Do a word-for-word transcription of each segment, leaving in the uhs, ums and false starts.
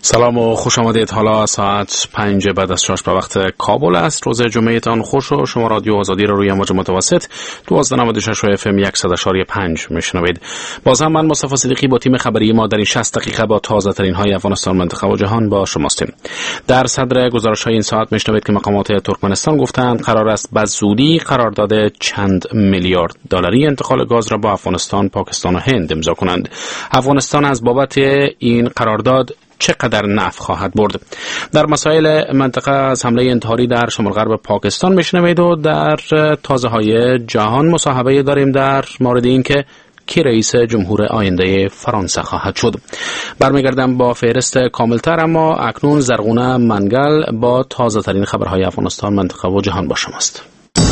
سلام و خوش آمدید. حالا ساعت پنج بعد از شش به وقت کابل است. روز جمعه تان خوش و شما رادیو آزادی رو روی موج متوسط دوازده نود و شش و اف ام صد و پنج میشنوید. باز هم من مصطفی صدیقی با تیم خبری ما در این شصت دقیقه با تازه ترین های افغانستان، منطقه و جهان با شماستیم. در صدر گزارش های این ساعت میشنوید که مقامات ترکمنستان گفتند قرار است به زودی قرارداد چند میلیارد دلاری انتقال گاز را با افغانستان، پاکستان و هند امضا کنند. افغانستان از بابت این قرارداد چقدر نفع خواهد برد؟ در مسائل منطقه از حمله انتحاری در شمال غرب پاکستان میشنوید و در تازه های جهان مصاحبه داریم در مورد این که کی رئیس جمهور آینده فرانسه خواهد شد. برمیگردم با فهرست کاملتر، اما اکنون زرغونه منگل با تازه ترین خبرهای افغانستان، منطقه و جهان با شماست.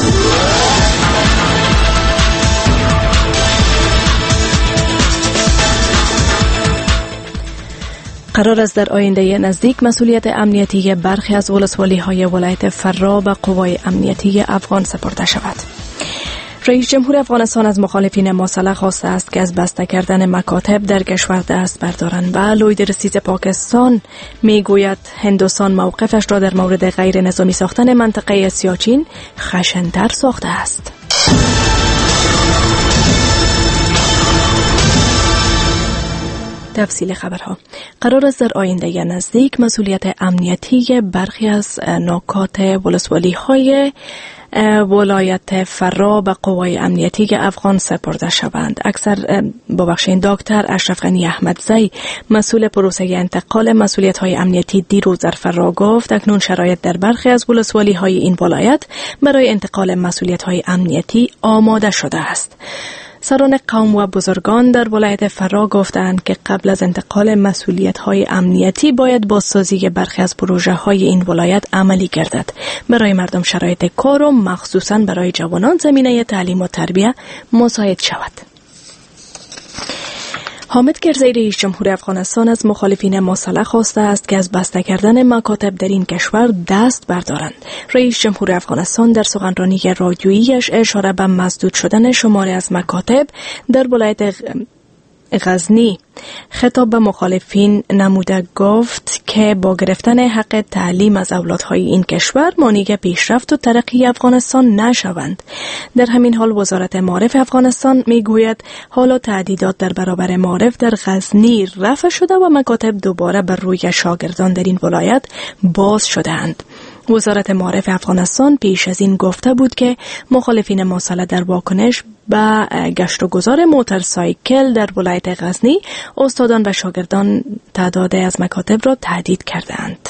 قرار است در آینده نزدیک مسئولیت امنیتی برخی از ولسوالی‌های ولایت فرا به قوای امنیتی افغان سپرده شود. رئیس جمهور افغانستان از مخالفین مسلح خواسته است که از بسته کردن مکاتب در کشور دست بردارند و لوید رسیز پاکستان میگوید هندوستان موقفش را در مورد غیر نظامی ساختن منطقه سیاچین خشن‌تر ساخته است. تفصیل خبرها. قرار است در آینده نزدیک مسئولیت امنیتی برخی از نکات ولسوالی های ولایت فرا به قوای امنیتی افغان سپرده شوند. اکثر ببخشید دکتر اشرف غنی احمدزی مسئول پروسه انتقال مسئولیت های امنیتی دیروز در فرا گفت اکنون شرایط در برخی از ولسوالی های این ولایت برای انتقال مسئولیت های امنیتی آماده شده است. سران قوم و بزرگان در ولایت فرا گفتند که قبل از انتقال مسئولیت‌های امنیتی باید بازسازی برخی از پروژه‌های این ولایت عملی گردد. برای مردم شرایط کار و مخصوصاً برای جوانان زمینه تعلیم و تربیت مساعد شود. حامد کرزی رئیس جمهور افغانستان از مخالفین مسلح خواسته است که از بسته کردن مکاتب در این کشور دست بردارند. رئیس جمهور افغانستان در سخنرانی رادیویی‌اش اشاره به مسدود شدن شماری از مکاتب در ولایت غزنی خطاب به مخالفین نموده گفت که با گرفتن حق تعلیم از اولادهای این کشور مانع پیشرفت و ترقی افغانستان نشوند. در همین حال وزارت معارف افغانستان میگوید حالا تعدیدات در برابر معارف در غزنی رفع شده و مکاتب دوباره بر روی شاگردان در این ولایت باز شده‌اند. وزارت معارف افغانستان پیش از این گفته بود که مخالفین مسلح در واکنش به گشت و گذار موتورسایکل در ولایت غزنی استادان و شاگردان تعداد از مکاتب را تهدید کردند.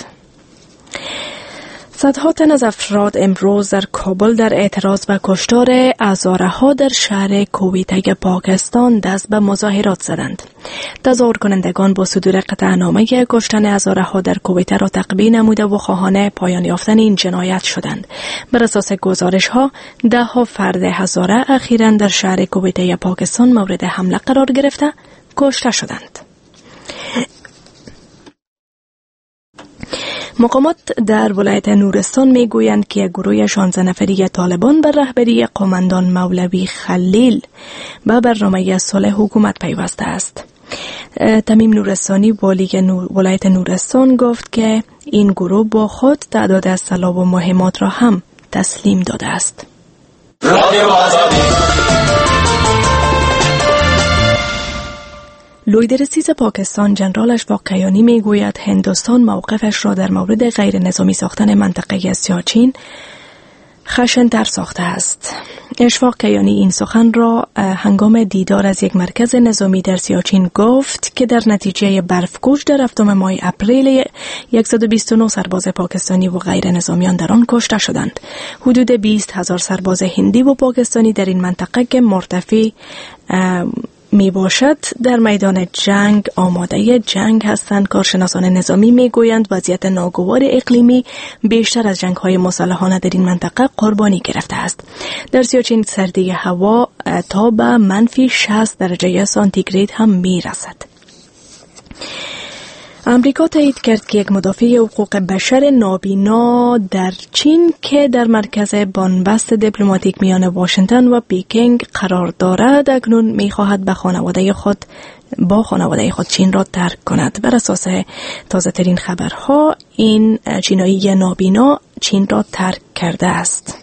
صدها تن از افراد امروز در کابل در اعتراض به کشتار هزارها در شهر کویته پاکستان دست به مظاهرات زدند. تظاهر کنندگان با صدور قطعنامه کشتن هزارها در کویته را تقبیح نموده و خواهان پایان یافتن این جنایت شدند. بر اساس گزارش ها ده ها فرد هزاره اخیراً در شهر کویته پاکستان مورد حمله قرار گرفته کشته شدند. مقامات در ولایت نورستان میگویند که گروه شانزده نفری طالبان بر رهبری قماندان مولوی خلیل به برنامه صلح حکومت پیوسته است. تمیم نورستانی والی نور ولایت نورستان گفت که این گروه با خود تعداد از سلاح و مهمات را هم تسلیم داده است. لوید رسیز پاکستان جنرال اشفاق کیانی میگوید هندوستان موقفش را در مورد غیر نظامی ساختن منطقه سیاچین خشن‌تر ساخته است. اشفاق کیانی این سخن را هنگام دیدار از یک مرکز نظامی در سیاچین گفت که در نتیجه برفکوش در هفتم ماه اپریل صد و بیست و نه سرباز پاکستانی و غیر نظامیان در آن کشته شدند. حدود بیست هزار سرباز هندی و پاکستانی در این منطقه که مرتفع می باشد در میدان جنگ آماده جنگ هستند. کارشناسان نظامی می گویند وضعیت ناگوار اقلیمی بیشتر از جنگ های مسلحانه در این منطقه قربانی گرفته است. در سیاچین سردی هوا تا به منفی شصت درجه سانتیگراد هم می رسد. امریکا تایید کرد که یک مدافع حقوق بشر نابینا در چین که در مرکز بنبست دیپلماتیک میان واشنگتن و پکینگ قرار دارد اکنون می‌خواهد به خانواده خود با خانواده خود چین را ترک کند. بر اساس تازه ترین خبرها این چینایی نابینا چین را ترک کرده است.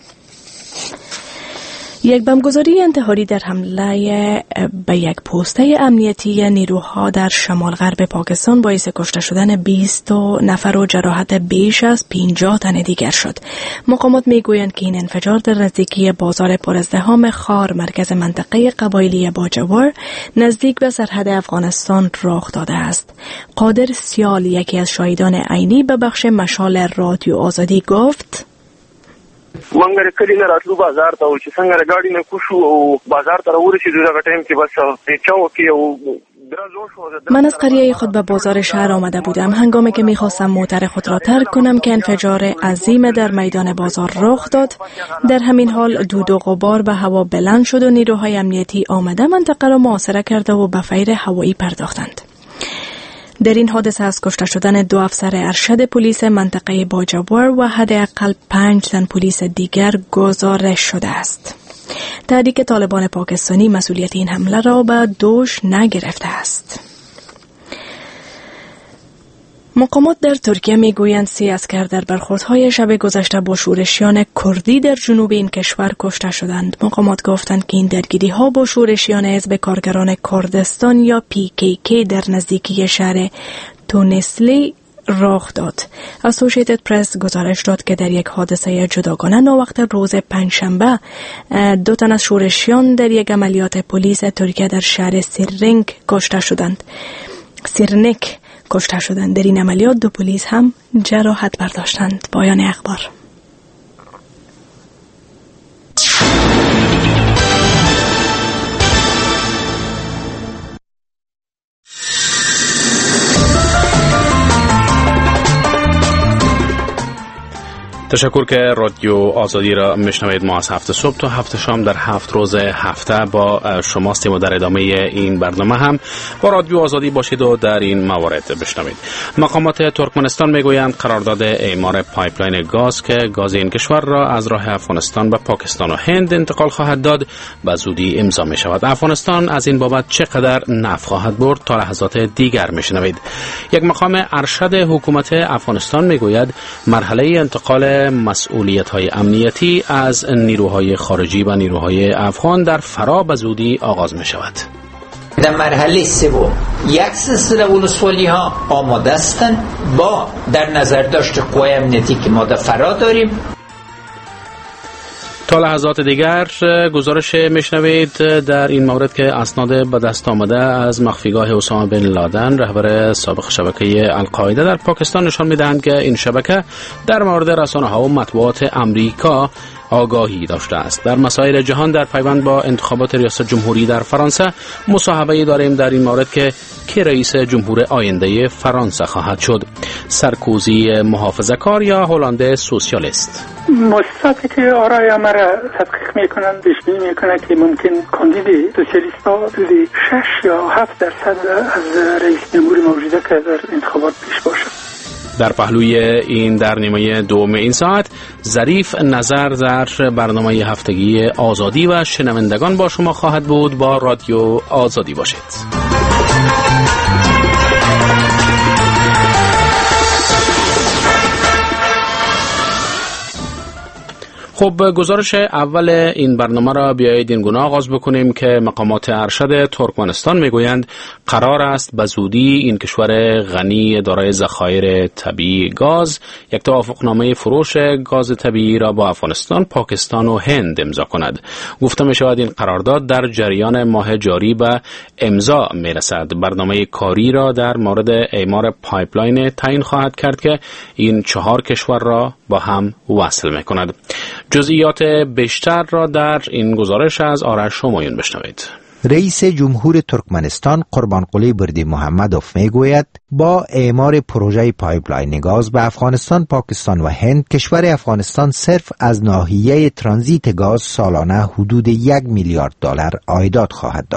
یک بمبگذاری انتحاری در حمله به یک پوسته امنیتی نیروها در شمال غرب پاکستان باعث کشته شدن بیست نفر و جراحت بیش از پنجاه تن دیگر شد. مقامات میگویند که این انفجار در نزدیکی بازار پرازدحام خار مرکز منطقه قبایلی باجوار نزدیک به سرحد افغانستان رخ داده است. قادر سیال یکی از شاهدان عینی به بخش مشال رادیو آزادی گفت: منګر کلی نه راتلو بازار ته او چې څنګه راګاډي نه کوشو او بازار ته ورسېدو دغه ټایم کې بس چاو کې او من از قریه خود به بازار شهر آمده بودم هنگامی که می‌خواستم موتر خود را ترک کنم که انفجار عظیم در میدان بازار رخ داد. در همین حال دود و غبار به هوا بلند شد و نیروهای امنیتی آمده منطقه را محاصره کرده و به فیر هوایی پرداختند. در این حادثه از کشته شدن دو افسر ارشد پلیس منطقه باجوار و حداقل پنج تن پلیس دیگر گزارش شده است. تحریک طالبان پاکستانی مسئولیت این حمله را به دوش نگرفته است. مقامات در ترکیه میگویند سی عسکر در برخوردهای شب گذشته با شورشیان کردی در جنوب این کشور کشته شدند. مقامات گفتند که این درگیری‌ها با شورشیان حزب کارگران کردستان یا پی کی کی در نزدیکی شهر تونسلی رخ داد. اسوسییتد پرس گزارش داد که در یک حادثه جداگانه ناوقت روز پنجشنبه دو تن از شورشیان در یک عملیات پلیس ترکیه در شهر سیرنک کشته شدند. سیرنک کشته شدند. در این عملیات دو پلیس هم جراحت برداشتند. پایان اخبار. تشکر که رادیو آزادی را میشنوید. ما از هفت صبح تا هفت شام در هفت روز هفته با شماستیم و در ادامه این برنامه هم با رادیو آزادی باشید و در این موارد بشنوید. مقامات ترکمنستان میگویند قرارداد اعمار پایپلاین گاز که گاز این کشور را از راه افغانستان به پاکستان و هند انتقال خواهد داد به زودی امضا می شود. افغانستان از این بابت چقدر نفع خواهد برد تا لحظات دیگر میشنوید. یک مقام ارشد حکومت افغانستان میگوید مرحله انتقال مسئولیت‌های امنیتی از نیروهای خارجی و نیروهای افغان در فرا به زودی آغاز می شود. در مرحله سوم یک سلسله ولسوالی ها آماده هستند با در نظر داشت قوای امنیتی که ما در فرا داریم. تا لحظات دیگر گزارش میشنوید در این مورد که اسناد به دست آمده از مخفیگاه اسامه بن لادن رهبر سابق شبکه القاعده در پاکستان نشان میدهند که این شبکه در مورد رسانه‌ها و مطبوعات امریکا آگاهی داشته است. در مسائل جهان در پیوند با انتخابات ریاست جمهوری در فرانسه مصاحبه داریم در این مورد که کی رئیس جمهور آینده فرانسه خواهد شد، سرکوزی محافظه‌کار یا هلند سوسیالیست. مؤسساتی که آرای ما را تحقیق میکنن پیش بینی میکنن که ممکن کاندید سوسیالیست ها حدود شش یا هفت درصد از رئیس جمهور موجوده که در انتخابات پیش باشد. در پهلوی این در نیمه دوم این ساعت ظریف نظر در برنامه هفتگی آزادی و شنوندگان با شما خواهد بود. با رادیو آزادی باشید. خب گزارش اول این برنامه را بیایید این گونه آغاز بکنیم که مقامات ارشد ترکمنستان میگویند قرار است به زودی این کشور غنی دارای ذخایر طبیعی گاز یک توافقنامه فروش گاز طبیعی را با افغانستان، پاکستان و هند امضا کند. گفته می شود این قرارداد در جریان ماه جاری به امضا می رسد. برنامه کاری را در مورد اعمار پایپلاین تعیین خواهد کرد که این چهار کشور را با هم وصل می کند. جزئیات بیشتر را در این گزارش از آرش همایون بشنوید. رئیس جمهور ترکمنستان قربانقلی بردی محمدوف میگوید با اعمار پروژه پایپلاین گاز به افغانستان، پاکستان و هند، کشور افغانستان صرف از ناحیه ترانزیت گاز سالانه حدود یک میلیارد دلار عایدات خواهد داشت.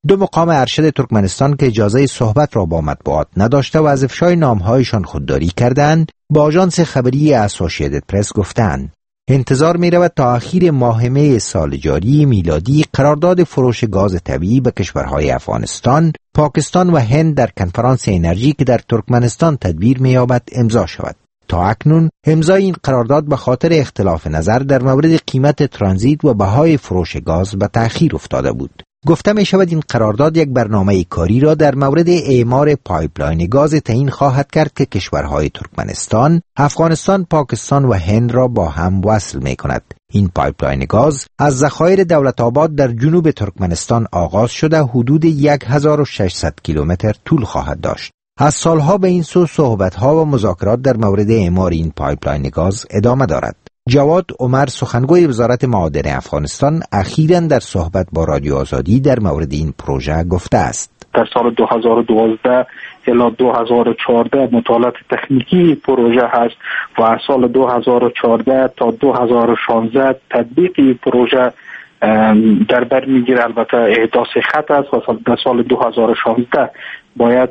دو مقام ارشد ترکمنستان که اجازه صحبت را با مطبوعات نداشته و از افشای نامهایشان خودداری کردند، با آژانس خبری اسوسییتد پرس گفتند انتظار می رود تا اخیر ماه می سال جاری میلادی قرارداد فروش گاز طبیعی به کشورهای افغانستان، پاکستان و هند در کنفرانس انرژی که در ترکمنستان تدبیر می یابد امضا شود. تا اکنون امضای این قرارداد به خاطر اختلاف نظر در مورد قیمت ترانزیت و بهای فروش گاز به تأخیر افتاده بود. گفته می شود این قرارداد یک برنامه کاری را در مورد اعمار پایپلاین گاز تعیین خواهد کرد که کشورهای ترکمنستان، افغانستان، پاکستان و هند را با هم وصل می کند. این پایپلاین گاز از ذخایر دولت آباد در جنوب ترکمنستان آغاز شده حدود هزار و ششصد کیلومتر طول خواهد داشت. از سالها به این سو صحبت‌ها و مذاکرات در مورد اعمار این پایپلاین گاز ادامه دارد. جواد عمر سخنگوی وزارت معادن افغانستان اخیراً در صحبت با رادیو آزادی در مورد این پروژه گفته است. در سال دو هزار و دوازده الی دو هزار و چهارده مطالعات تکنیکی پروژه هست و از سال دو هزار و چهارده تا دو هزار و شانزده تطبیق پروژه در بر میگیره. البته احداث خط است و در سال دو هزار و شانزده باید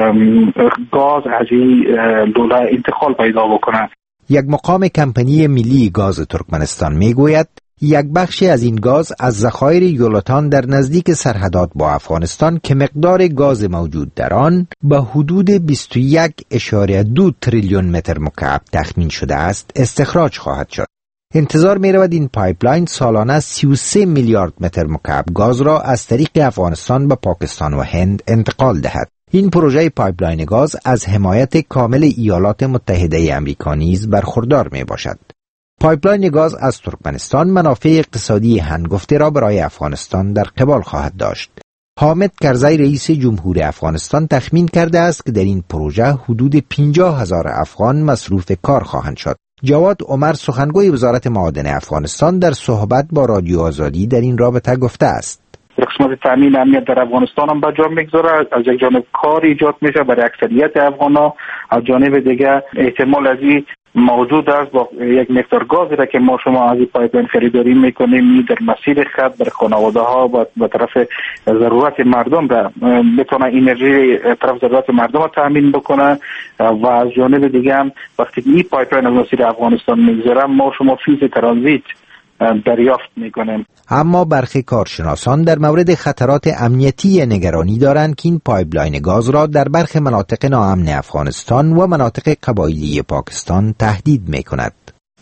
گاز از این لوله انتقال پیدا بکنه. یک مقام کمپانی ملی گاز ترکمنستان میگوید یک بخشی از این گاز از ذخایر یولاتان در نزدیک سرحدات با افغانستان که مقدار گاز موجود در آن به حدود بیست و یک اشاره دو تریلیون متر مکعب تخمین شده است استخراج خواهد شد. انتظار می رود این پایپلاین سالانه سی و سه میلیارد متر مکعب گاز را از طریق افغانستان به پاکستان و هند انتقال دهد. این پروژه پایپلاین گاز از حمایت کامل ایالات متحده آمریکا نیز برخوردار می باشد. پایپلاین گاز از ترکمنستان منافع اقتصادی هنگفته را برای افغانستان در قبال خواهد داشت. حامد کرزی رئیس جمهور افغانستان تخمین کرده است که در این پروژه حدود پنجاه هزار افغان مصروف کار خواهند شد. جواد عمر سخنگوی وزارت معادن افغانستان در صحبت با رادیو آزادی در این رابطه گفته است. قسمت تامین امنیت در افغانستان هم به جا میگذاره. از یک جانب کار ایجاد میشه برای اکثریت افغانا، از جانب دیگه احتمال از این موجود است با یک مقدار گازی را که ما شما از این پایپلاین خریداری میکنیم در مسیر خط بر خانواده ها و به طرف ضرورت مردم را بتونه انرژی طرف ضرورت مردم را تامین بکنه و از جانب دیگه هم وقتی این پایپلاین از مسیر افغانستان میگذره ما شما فیز ترانزیت دریافت میکنیم. اما برخی کارشناسان در مورد خطرات امنیتی نگرانی دارند که این پایپلاین گاز را در برخی مناطق ناامن افغانستان و مناطق قبایلی پاکستان تهدید میکند.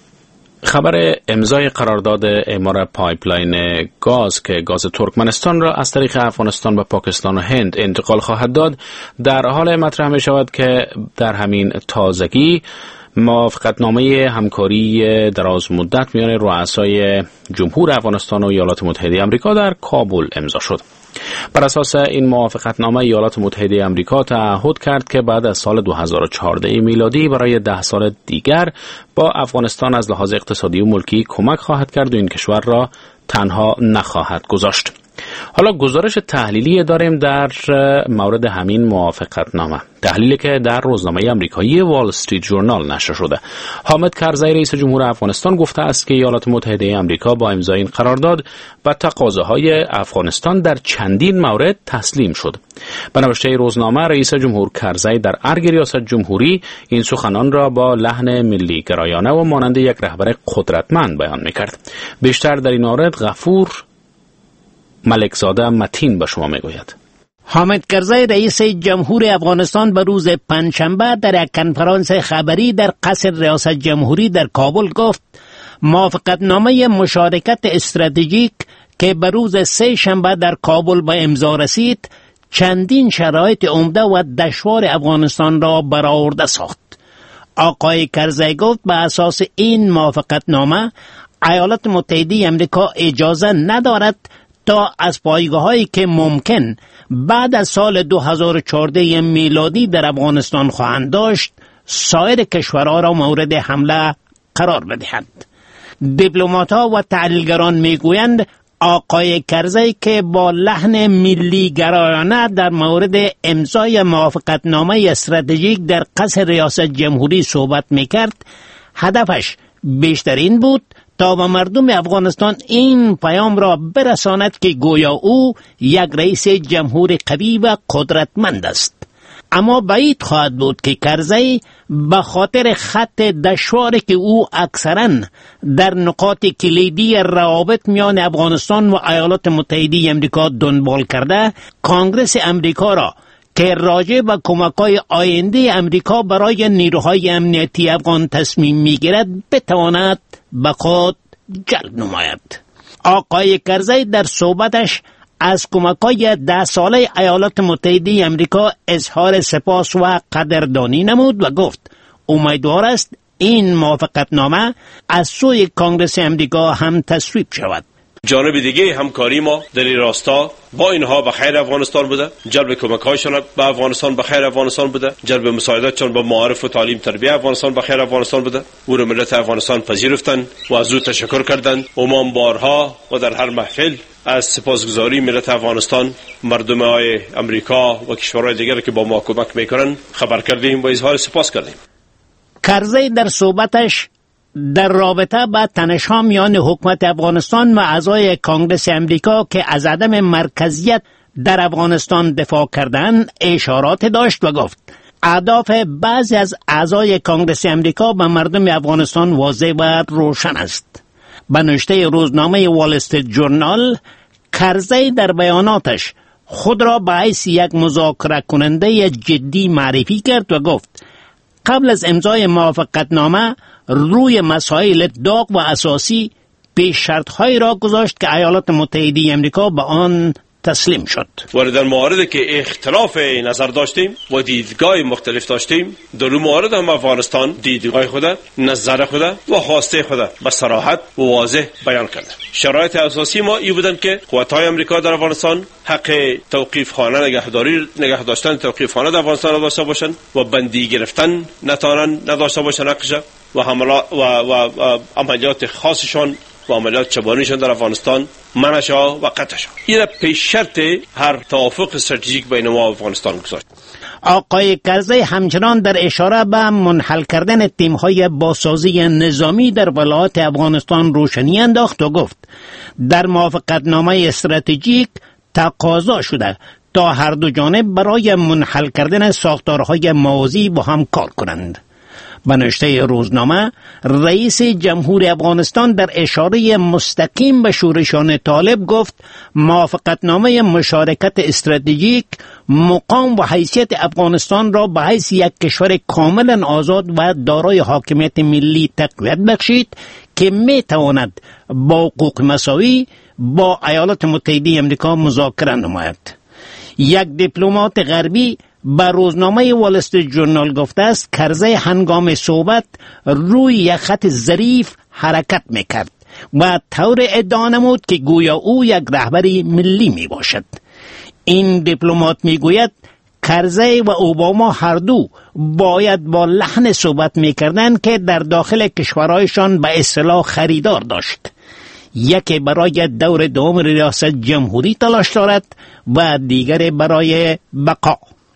خبر امضای قرارداد اعمار پایپلاین گاز که گاز ترکمنستان را از طریق افغانستان به پاکستان و هند انتقال خواهد داد در حال مطرح می شود که در همین تازگی موافقتنامه همکاری دراز مدت میان رؤسای جمهور افغانستان و ایالات متحده آمریکا در کابل امضا شد. بر اساس این موافقتنامه ایالات متحده آمریکا تعهد کرد که بعد از سال دو هزار و چهارده میلادی برای ده سال دیگر با افغانستان از لحاظ اقتصادی و ملکی کمک خواهد کرد و این کشور را تنها نخواهد گذاشت. حالا گزارش تحلیلی داریم در مورد همین موافقتنامه. تحلیلی که در روزنامه آمریکایی وال استریت ژورنال نشر شده. حامد کرزی رئیس جمهور افغانستان گفته است که ایالات متحده آمریکا با امضای این قرارداد به تقاضاهای افغانستان در چندین مورد تسلیم شد. به نوشته روزنامه رئیس جمهور کرزی در ارگ ریاست جمهوری این سخنان را با لحن ملی گرایانه و مانند یک رهبر قدرتمند بیان می‌کرد. بیشتر در این مورد غفور ملکزاده متین به شما میگوید. حامد کرزی رئیس جمهور افغانستان به روز پنجشنبه در یک کنفرانس خبری در قصر ریاست جمهوری در کابل گفت موافقتنامه مشارکت استراتژیک که به روز سه شنبه در کابل به امضا رسید چندین شرایط عمده و دشوار افغانستان را برآورده ساخت. آقای کرزی گفت به اساس این موافقتنامه ایالات متحده آمریکا اجازه ندارد تا از پایگاه‌هایی که ممکن بعد از سال دو هزار و چهارده میلادی در افغانستان خواهند داشت سایر کشورها را مورد حمله قرار بدهند. دیپلمات‌ها و تحلیلگران میگویند آقای کرزی که با لحن ملی گرایانه در مورد امضای موافقتنامه استراتژیک در قصر ریاست جمهوری صحبت میکرد هدفش بیشتر این بود تا به مردم افغانستان این پیام را برساند که گویا او یک رئیس جمهور قوی و قدرتمند است. اما بعید خواهد بود که کرزی به خاطر خط دشواری که او اکثراً در نقاط کلیدی روابط میان افغانستان و ایالات متحده آمریکا دنبال کرده، کنگره امریکا را که راجع به کمک‌های آینده امریکا برای نیروهای امنیتی افغان تصمیم می‌گیرد بتواند به خود جلب نماید. آقای کرزی در صحبتش از کمک‌های ده ساله ایالات متحده آمریکا اظهار سپاس و قدردانی نمود و گفت امیدوار است این موافقتنامه از سوی کنگره امریکا هم تصویب شود. جانب دیگه همکاری ما در این راستا با اینها به خیر افغانستان بوده، جلب کمک‌هایشان به افغانستان به خیر افغانستان بوده، جلب مساعدتشان به معارف و تعلیم تربیت افغانستان به خیر افغانستان بوده. او را ملت افغانستان پذیرفتند و از او تشکر کردند. و بارها و در هر محفل از سپاسگزاری ملت افغانستان، مردم های امریکا و کشورهای دیگر که با ما کمک میکنن خبر کردیم و اظهار سپاس کردیم. کرزی در صحبتش در رابطه با تنش‌ها میان حکومت افغانستان و اعضای کنگره امریکا که از عدم مرکزیت در افغانستان دفاع کردند اشارات داشت و گفت اهداف بعضی از اعضای کنگره امریکا به مردم افغانستان واضح و روشن است. به نوشته روزنامه وال استریت جورنال، کرزی در بیاناتش خود را به حیث یک مذاکره کننده جدی معرفی کرد و گفت قبل از امضای موافقتنامه روی مسائل داغ و اساسی پیش شرط‌هایی را گذاشت که ایالات متحده آمریکا به آن تسلیم شد. و در مواردی که اختلاف نظر داشتیم و دیدگاه مختلف داشتیم، در اون موارد هم افغانستان دیدگاه خود، نظر خود و خواسته خود به صراحت و واضح بیان کرده. شرایط اساسی ما این بودند که قوت‌های آمریکا در افغانستان حق توقیف خانه نگهداری نگه داشتن توقیف خانه در افغانستان داشته باشند و بندی گرفتن نتوانند نداشته باشند حقش و حملات و, و, و عملیات خاصشان و عملیات چبانیشان در افغانستان منشا و قطعشا. این پیش شرط هر توافق استراتژیک بین ما و افغانستان گذاشت. آقای کرزی همچنان در اشاره به منحل کردن تیم‌های بازسازی نظامی در ولایات افغانستان روشنی انداخت و گفت در موافقتنامه استراتژیک تقاضا شده تا هر دو جانب برای منحل کردن ساختارهای موازی با هم کار کنند. به نوشته روزنامه، رئیس جمهور افغانستان در اشاره مستقیم به شورشان طالب گفت موافقتنامه مشارکت استراتژیک مقام و حیثیت افغانستان را به حیث یک کشور کاملا آزاد و دارای حاکمیت ملی تقویت بخشید که می تواند با حقوق مساوی با ایالات متحده آمریکا مذاکره نماید. یک دیپلمات غربی به روزنامه وال استریت جورنال گفته است کرزی هنگام صحبت روی یک خط ظریف حرکت میکرد و طور ادعا نمود که گویا او یک رهبر ملی می باشد. این دیپلمات میگوید کرزی و اوباما هر دو باید با لحن صحبت میکردند که در داخل کشورهایشان به اصطلاح خریدار داشت. یکی برای دور دوم ریاست جمهوری تلاش دارد و دیگر برای بقا.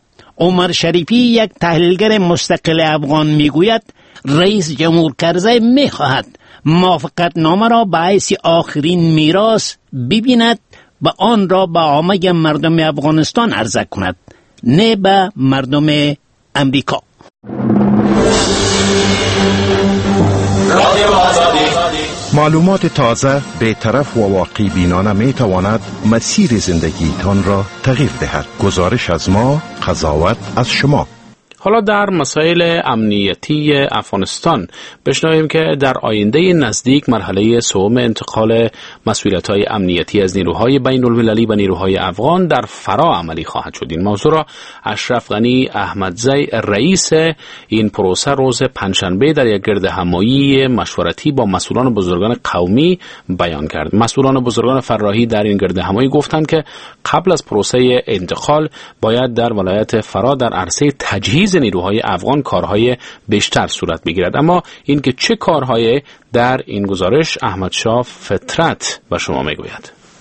عمر شریفی یک تحلیلگر مستقل افغان میگوید رئیس جمهور کرزی میخواهد موافقتنامه را به حیث آخرین میراث ببیند و آن را به عامه مردم افغانستان عرضه کند، نه به مردم امریکا. معلومات تازه، بی‌طرف و واقع بینانه می تواند مسیر زندگیتان را تغییر دهد. گزارش از ما، قضاوت از شما. حالا در مسائل امنیتی افغانستان بشنویم که در آینده نزدیک مرحله سوم انتقال مسئولیت‌های امنیتی از نیروهای بین المللی به نیروهای افغان در فرا عملی خواهد شد. این موضوع را اشرف غنی احمدزی رئیس این پروسه روز پنجشنبه در یک گردهمایی مشورتی با مسئولان بزرگان قومی بیان کرد. مسئولان بزرگان فراحی در این گردهمایی گفتند که قبل از پروسه انتقال باید در ولایت فرا در عرصه تجهیز نیروهای افغان کارهای بیشتر صورت بگیرد. اما اینکه چه کارهای در این گزارش احمد شاه فطرت به شما میگوید.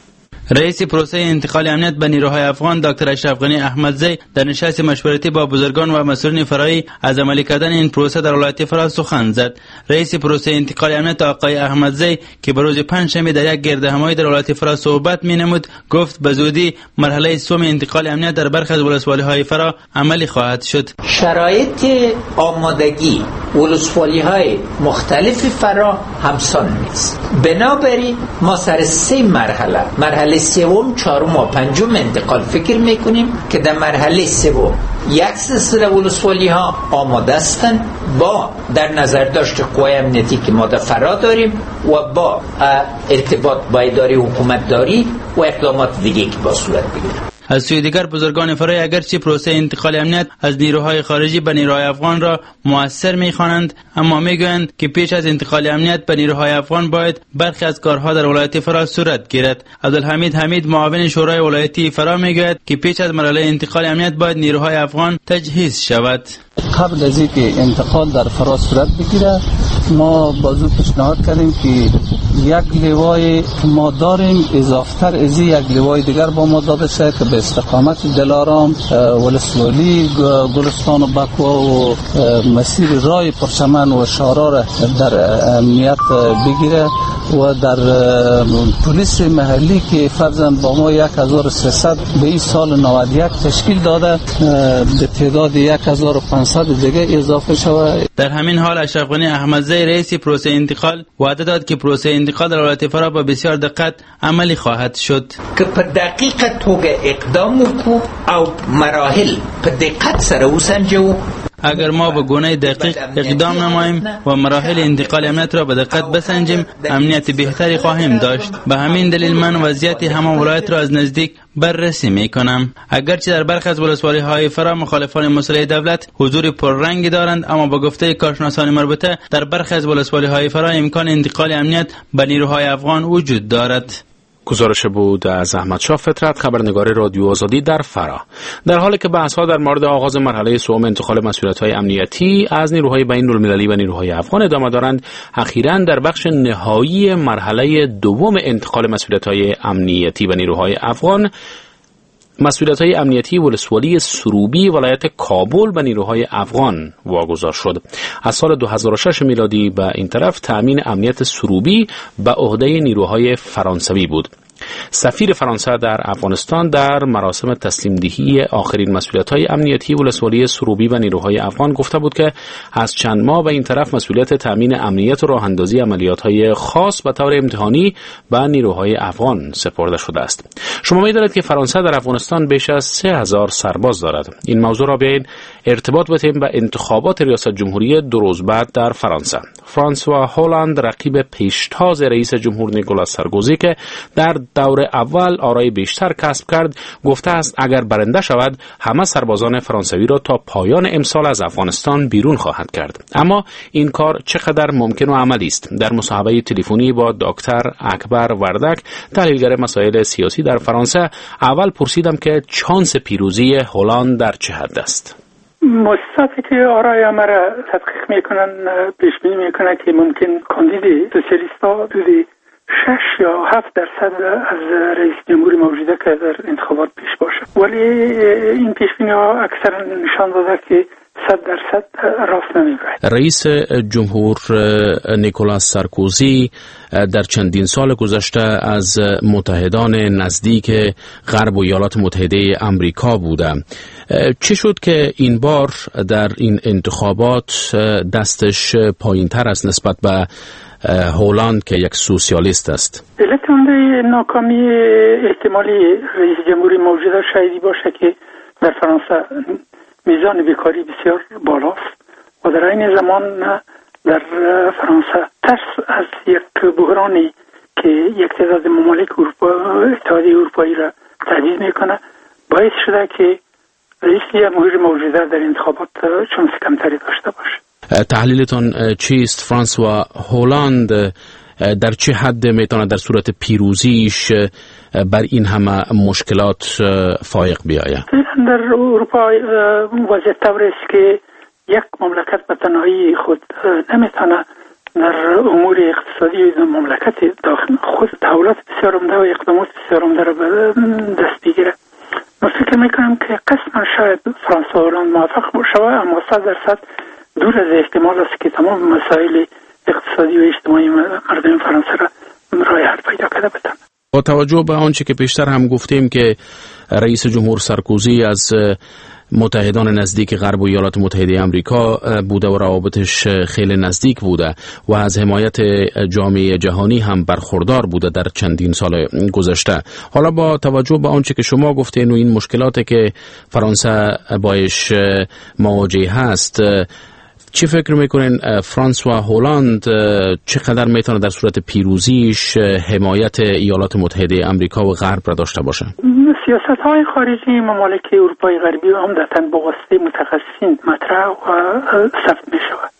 رئیس پروسه انتقال امنیت به نیروهای افغان دکتر اشرف غنی احمدزی در نشست مشورتی با بزرگان و مسئولین فرعی از عملی کردن این پروسه در ولایت فرا سخن زد. رئیس پروسه انتقال امنیت آقای احمدزی که به روز پنجشنبه در یک گردهمایی در ولایت فرا صحبت می‌نمود گفت به زودی مرحله سوم انتقال امنیت در برخی از ولسوالی‌های فرا عملی خواهد شد. شرایط آمادگی ولسوالی‌های مختلف فرا همسان نیست. بنابراین ما سر سه مرحله مرحله سوم، چهارم و پنجم انتقال فکر میکنیم که در مرحله سوم یک سلسله ولسوالی‌ها آماده هستند با در نظر داشت قوای امنیتی که ما در فرا داریم و با ارتباط با اداره حکومت داری و اقدامات دیگه که با صورت بگیره. از سوی دیگر بزرگان فرای اگرچه پروسه انتقال امنیت از نیروهای خارجی به نیروهای افغان را مؤثر می‌خوانند، اما میگویند که پیش از انتقال امنیت به نیروهای افغان باید برخی از کارها در ولایت فرا صورت گیرد. عبدالحمید حمید معاون شورای ولایتی فرا میگوید که پیش از مرحله انتقال امنیت باید نیروهای افغان تجهیز شود. قبل از اینکه انتقال در فرا صورت بگیره ما بازو پیشنهاد کردیم که یک لیوای ما داریم اضافتر از یک لیوای دیگر با ما داده شد که به استقامت دلارام، ولسوالی، گلستان و بکوا و مسیر رای پرچمن و شارا در امنیت بگیره و در پلیس محلی که فرضاً با ما یک هزار و سیصد به این سال نود و یک تشکیل داده به تعداد یک هزار و پانصد دیگه اضافه شود. در همین حال اشرف غنی احمدزی رئیس پروسه انتقال وعده داد که پروسه انتقال در ولایت فرا با بسیار دقت عملی خواهد شد که په دقیقه توګه اقدام وکړو او مراحل په دقت سره وسنجو. اگر ما به گونه دقیق اقدام نماییم و مراحل انتقال امنیت را به دقت بسنجیم امنیت بهتری خواهیم داشت. به همین دلیل من وضعیت همان ولایت را از نزدیک بررسی می کنم. اگرچه در برخی از ولسوالی‌های فرا مخالفان مسلح دولت حضور پررنگی دارند، اما با گفته کارشناسان مربوطه در برخی از ولسوالی‌های فرا امکان انتقال امنیت به نیروهای افغان وجود دارد. گزارش بود از احمد شاه فطرت، خبرنگار رادیو آزادی در فرا. در حالی که بحث‌ها در مورد آغاز مرحله سوم انتقال مسئولیت‌های امنیتی از نیروهای بین‌المللی و نیروهای افغان ادامه دارند، اخیراً در بخش نهایی مرحله دوم انتقال مسئولیت‌های امنیتی و نیروهای افغان مسئولیت‌های امنیتی ولسوالی سروبی ولایت کابل به نیروهای افغان واگذار شد. از سال دو هزار و شش میلادی به این طرف تأمین امنیت سروبی به عهده نیروهای فرانسوی بود. سفیر فرانسه در افغانستان در مراسم تسلیم دهی آخرین مسئولیت‌های امنیتی ولسوالی سروبی و نیروهای افغان گفته بود که از چند ماه به این طرف مسئولیت تأمین امنیت و راه‌اندازی عملیات‌های خاص به طور امتحانی به نیروهای افغان سپرده شده است. شما می‌دانید که فرانسه در افغانستان بیش از سه هزار سرباز دارد. این موضوع را بیاین ارتباط بدهیم به انتخابات ریاست جمهوری دو روز بعد در فرانسه. فرانسوا هولند رقیب پیشتاز رئیس جمهور نیکولاس سارکوزی که در دور اول آرای بیشتر کسب کرد گفته است اگر برنده شود همه سربازان فرانسوی را تا پایان امسال از افغانستان بیرون خواهد کرد. اما این کار چقدر ممکن و عملی است؟ در مصاحبه تلفنی با دکتر اکبر وردک، تحلیلگر مسائل سیاسی در فرانسه، اول پرسیدم که چانس پیروزی هولند در چه حد است؟ مؤسساتی که آرای مرا تحقیق میکنن پیش بینی میکنن که ممکن کاندید سوسیالیست‌ها حدود شش یا هفت درصد از رئیس جمهوری موجوده که در انتخابات پیش باشه، ولی این پیش بینی ها اکثرا نشان داده که صد درصد راست نمیگوید. رئیس جمهور نیکولاس سارکوزی در چندین سال گذشته از متحدان نزدیک غرب و ایالات متحده آمریکا بوده. چه شد که این بار در این انتخابات دستش پایین تر است نسبت به هولند که یک سوسیالیست است؟ علت ناکامی احتمالی رئیس جمهوری موجوده شایدی باشه که در فرانسه میزان بیکاری بسیار بالاست و در این زمان در فرانسه ترس از یک بحرانی که یک تعداد ممالک اروپا اتحادیه اروپایی را تهدید میکنه باعث شده که رئیس جمهوری موجوده در انتخابات چانس کمتری داشته باشه. تحلیلتان چیست؟ فرانسوا هولند در چه حد میتونه در صورت پیروزیش بر این همه مشکلات فایق بیاید؟ در اروپا وضعیت طور است که یک مملکت به تنهایی خود نمیتونه در امور اقتصادی مملکت داخل خود تحولات بسیار عمده و اقدامات بسیار عمده را به دست بگیره. من فکر میکنم که قسما شاید فرانسه و هلند موفق شود، اما صد درصد دور از احتمال است که تمام مسائل اقتصادی و اجتماعی مردم فرانسه را رای حل پیدا کرده بتن. با توجه به آنچه که پیشتر هم گفتیم که رئیس جمهور سارکوزی از متحدان نزدیک غرب و ایالات متحده آمریکا بوده و روابطش خیلی نزدیک بوده و از حمایت جامعه جهانی هم برخوردار بوده در چندین سال گذشته. حالا با توجه به آنچه که شما گفتین و این مشکلاتی که فرانسه باش مواجه هست، چی فکر میکنین فرانسوا هلند چقدر میتونه در صورت پیروزیش حمایت ایالات متحده آمریکا و غرب را داشته باشه؟ سیاست های خارجی ممالک اروپای غربی عمدتاً با واسطه متخصصین مطرح و ثبت می شود.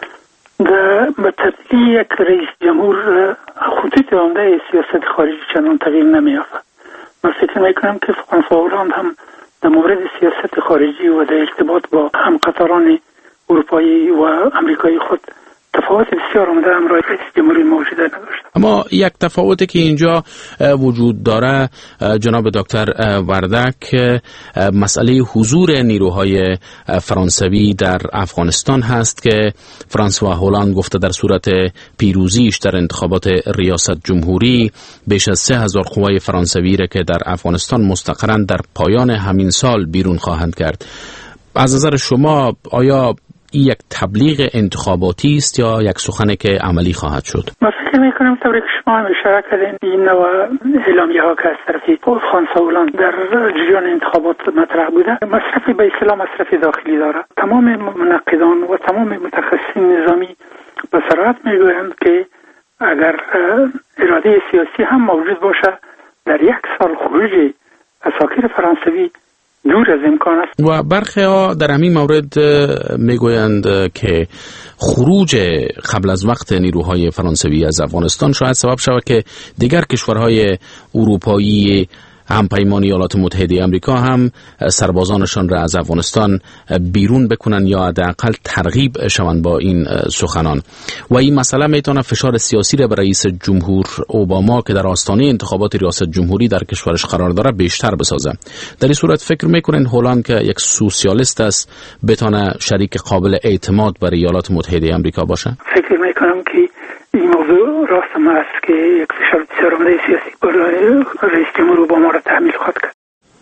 به ترتیب یک رئیس جمهور خطوط عمده سیاست خارجی چندان تغییر نمی یافت. من فکر می کنم که فرانسوا هلند هم در مورد سیاست خارجی و در ارتباط با همقطاران اروپایی و امریکایی خود تفاوت بسیار عمده امرای رئیس جمهوری موجوده نداشت. اما یک تفاوتی که اینجا وجود داره جناب دکتر وردک، مسئله حضور نیروهای فرانسوی در افغانستان هست که فرانسوا هلند گفته در صورت پیروزیش در انتخابات ریاست جمهوری بیش از سه هزار قوای فرانسوی را که در افغانستان مستقرن در پایان همین سال بیرون خواهند کرد. از نظر شما آیا این یک تبلیغ انتخاباتی است یا یک سخنی که عملی خواهد شد؟ من فکر می‌کنم طوری که شما هم اشاره کردین این نوع اعلامیه‌ها که از طرف فرانسه و هلند در جریان انتخابات مطرح بوده مصرفی به اصطلاح مصرف داخلی دارد. تمام منقدان و تمام متخصصین نظامی به صراحت میگویند که اگر اراده سیاسی هم موجود باشه در یک سال خروج اساکیر فرانسوی دور از امکان است. و برخی ها در همین مورد میگویند که خروج قبل از وقت نیروهای فرانسوی از افغانستان شاید سبب شود که دیگر کشورهای اروپایی همپیمان ایالات متحده آمریکا هم سربازانشان را از افغانستان بیرون بکنن یا حداقل ترغیب شوند با این سخنان و این مسئله میتونه فشار سیاسی را بر رئیس جمهور اوباما که در آستانه انتخابات ریاست جمهوری در کشورش قرار داره بیشتر بسازه. در این صورت فکر میکنین هلند که یک سوسیالیست است بتونه شریک قابل اعتماد برای ایالات متحده آمریکا باشه؟ فکر میکنم که این موضوع راست هم است که یک فشار بسیار عمده سیاسی برای رئیس جمهور اوباما را تحمیل خواهد کرد.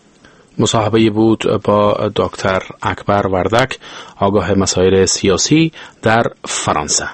مصاحبه بود با دکتر اکبر وردک، آگاه مسائل سیاسی در فرانسه.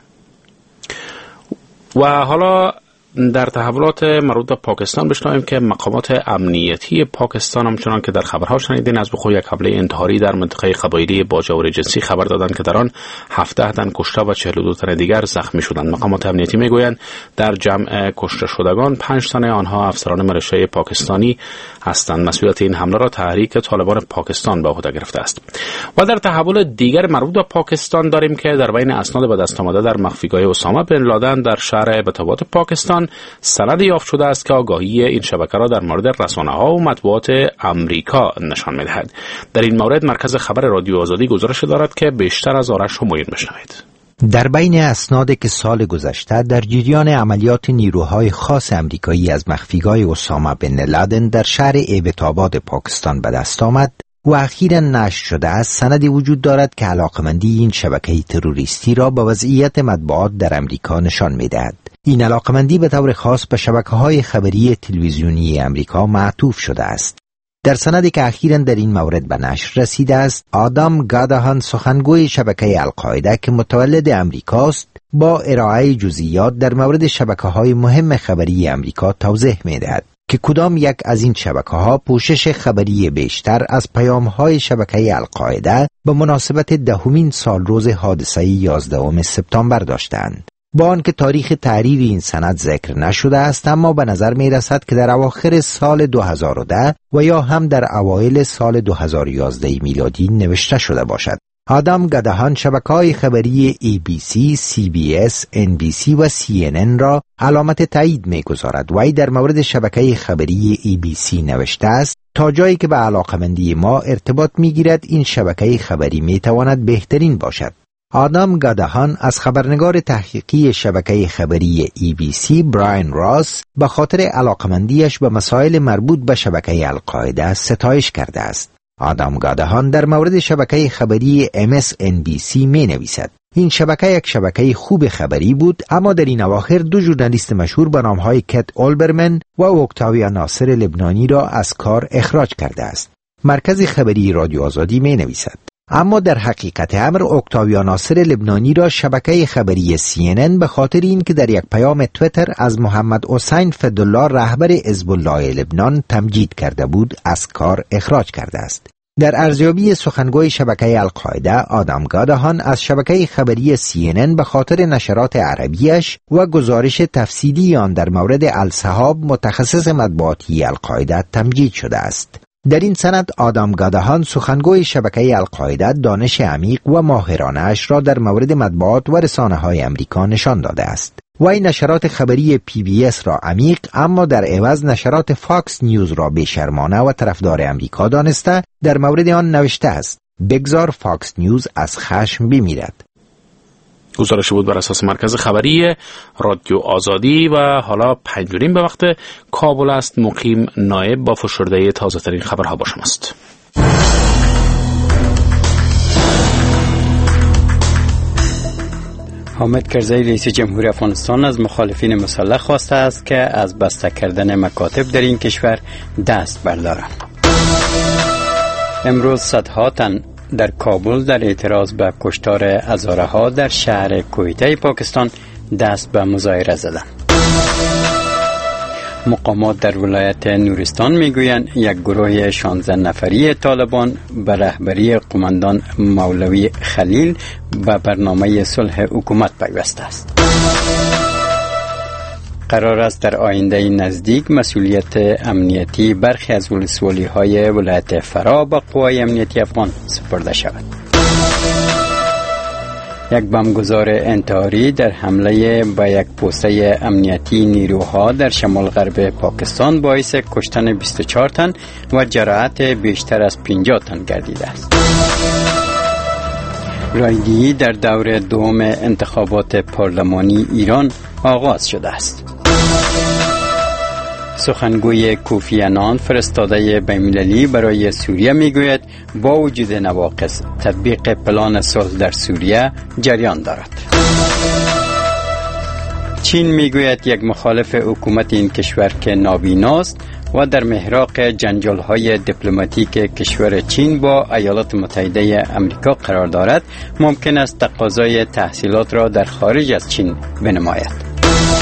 و حالا در تحولات مربوط به پاکستان بشنویم که مقامات امنیتی پاکستان همچنان که در خبرها شنیدین از بخو یک حمله انتحاری در منطقه قبایلی باجوری جنسی خبر دادند که در آن هفده تن کشته و چهل و دو تن دیگر زخمی شدند. مقامات امنیتی میگویند در جمع کشته شدگان پنج تن آنها افسران ملیشیای پاکستانی هستند. مسئولیت این حمله را تحریک طالبان پاکستان به عهده گرفته است. و در تحول دیگر مربوط به پاکستان داریم که در بین اسناد به دست آمده در مخفیگاه اسامه بن لادن در شهر ابتابات پاکستان سند یافت شده است که آگاهی این شبکه را در مورد رسانه‌ها و مطبوعات آمریکا نشان می‌دهد. در این مورد مرکز خبر رادیو آزادی گزارش دارد که بیشتر از آرش همایون بشنوید. در بین اسنادی که سال گذشته در جریان عملیات نیروهای خاص آمریکایی از مخفیگاه اسامه بن لادن در شهر ابتابات پاکستان به دست آمد و اخیراً نشر شده است، سندی وجود دارد که علاقمندی این شبکه تروریستی را به وضعیت مطبوعات در امریکا نشان می‌دهد. این علاقمندی به طور خاص به شبکه‌های خبری تلویزیونی امریکا معطوف شده است. در سندی که اخیراً در این مورد به نشر رسیده است، آدام گاداهان سخنگوی شبکه القاعده که متولد امریکاست با ارائه جزئیات در مورد شبکه‌های مهم خبری امریکا توضیح می‌دهد که کدام یک از این شبکه‌ها پوشش خبری بیشتر از پیام‌های شبکه القاعده به مناسبت دهمین سالروز حادثه یازدهم سپتامبر داشتند. با آنکه تاریخ تحریر این سند ذکر نشده است، اما به نظر می رسد که در اواخر سال دو هزار و ده و یا هم در اوایل سال دو هزار و یازده میلادی نوشته شده باشد. آدام گاداهان شبکه‌های خبری ای بی سی، سی بی اس، ان بی سی و سی ان ان را علامت تایید می‌گذارد و ای در مورد شبکه خبری ای بی سی نوشته است تا جایی که به علاقمندی ما ارتباط می‌گیرد این شبکه خبری می‌تواند بهترین باشد. آدام گاداهان از خبرنگار تحقیقی شبکه خبری ای بی سی براین راس به خاطر علاقمندیش به مسائل مربوط به شبکه القاعده ستایش کرده است. آدام گاداهان در مورد شبکه خبری ام اس ان بی سی می نویسد: این شبکه یک شبکه خوب خبری بود، اما در این اواخر دو ژورنالیست مشهور به نامهای کت اولبرمن و اوکتاویا ناصر لبنانی را از کار اخراج کرده است. مرکز خبری رادیو آزادی می نویسد: اما در حقیقت امر اوکتاویا ناصر لبنانی را شبکه خبری سی ان ان به خاطر اینکه در یک پیام تویتر از محمد حسین فدالله رهبر حزب الله لبنان تمجید کرده بود از کار اخراج کرده است. در ارزیابی سخنگوی شبکه القاعده آدام گاداهان از شبکه خبری سی ان ان به خاطر نشرات عربیش و گزارش تفصیلی آن در مورد الصحاب متخصص مطبوعاتی القاعده تمجید شده است. در این سند آدام گاداهان سخنگوی شبکه القاعده دانش عمیق و ماهرانه اش را در مورد مطبوعات و رسانه‌های امریکا نشان داده است. وی نشرات خبری پی بی اس را عمیق، اما در عوض نشرات فاکس نیوز را بی‌شرمانه و طرفدار امریکا دانسته در مورد آن نوشته است: بگذار فاکس نیوز از خشم بمیرد. گزارش بود بر اساس مرکز خبری رادیو آزادی. و حالا پنجوریم به وقت کابل است. مقیم نایب با فشرده تازه ترین خبرها با شماست. حامد کرزی رئیس جمهوری افغانستان از مخالفین مسلح خواسته است که از بسته کردن مکاتب در این کشور دست بردارند. امروز صدها تن در کابل در اعتراض به کشتار هزاره ها در شهر کویته پاکستان دست به مظاهره زدند. مقامات در ولایت نورستان میگویند یک گروه شانزده نفری طالبان به رهبری قماندان مولوی خلیل به برنامه صلح حکومت پیوسته است. قرار است در آینده نزدیک مسئولیت امنیتی برخی از ولسوالی های ولایت فرا به قوای امنیتی افغان سپرده شود. یک بمبگذار انتحاری در حمله به یک پوسته امنیتی نیروها در شمال غرب پاکستان باعث کشتن بیست و چهار تن و جراحت بیشتر از پنجاه تن گردیده است. رایگیری در دور دوم انتخابات پارلمانی ایران آغاز شده است. سخنگوی کوفی عنان فرستاده بین‌المللی برای سوریه میگوید با وجود نواقص تطبیق پلان صلح در سوریه جریان دارد. چین میگوید یک مخالف حکومت این کشور که نابیناست و در محراق جنجال‌های دیپلماتیک کشور چین با ایالات متحده آمریکا قرار دارد، ممکن است تقاضای تحصیلات را در خارج از چین بنماید.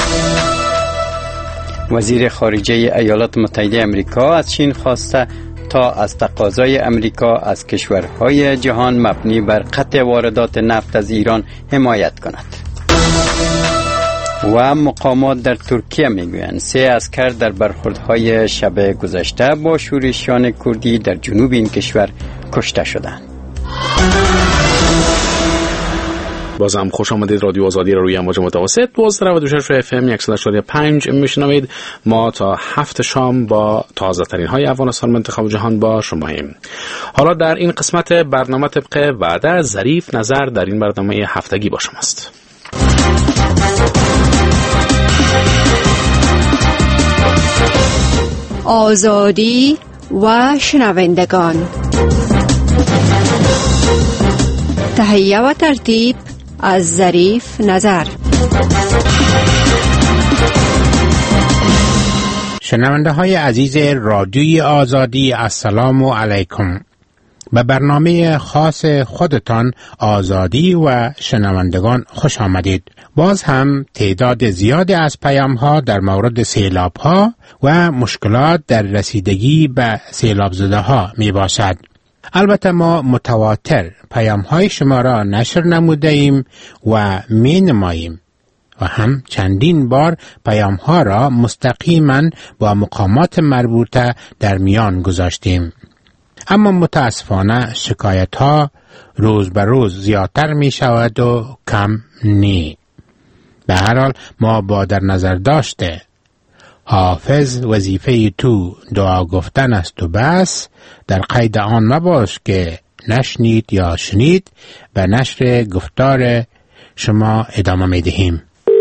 وزیر خارجه ایالات متحده آمریکا از چین خواسته تا از تقاضای آمریکا از کشورهای جهان مبنی بر قطع واردات نفت از ایران حمایت کند. و مقامات در ترکیه میگویند سه عسکر در برخوردهای شب گذشته با شورشیان کردی در جنوب این کشور کشته شدند. بازم خوش آمدید. رادیو آزادی را روی امواج متوسط دوازده نود و شش اف ام صد و چهار و پنج میشنوید. ما تا هفت شام با تازه ترین های افغانستان منطقه و جهان با شماییم. حالا در این قسمت برنامه طبق وعده ظریف نظر در این برنامه هفتگی با شماست. آزادی و شنوندگان، تهیه و ترتیب از ظریف نظر. شنونده های عزیز رادیوی آزادی، السلام علیکم. به برنامه خاص خودتان آزادی و شنوندگان خوش آمدید. باز هم تعداد زیادی از پیام ها در مورد سیلاب ها و مشکلات در رسیدگی به سیلاب زده ها می باشد. البته ما متواتر پیام های شما را نشر نموده ایم و می نماییم و هم چندین بار پیام ها را مستقیما با مقامات مربوطه در میان گذاشتیم. اما متاسفانه شکایت ها روز به روز زیادتر می شود و کم نی. به هر حال ما با در نظر داشته حافظ وظیفه تو دعا گفتن است و بس، در قید آن مباش که نشنید یا شنید به نشر گفتار شما ادامه می دهیم.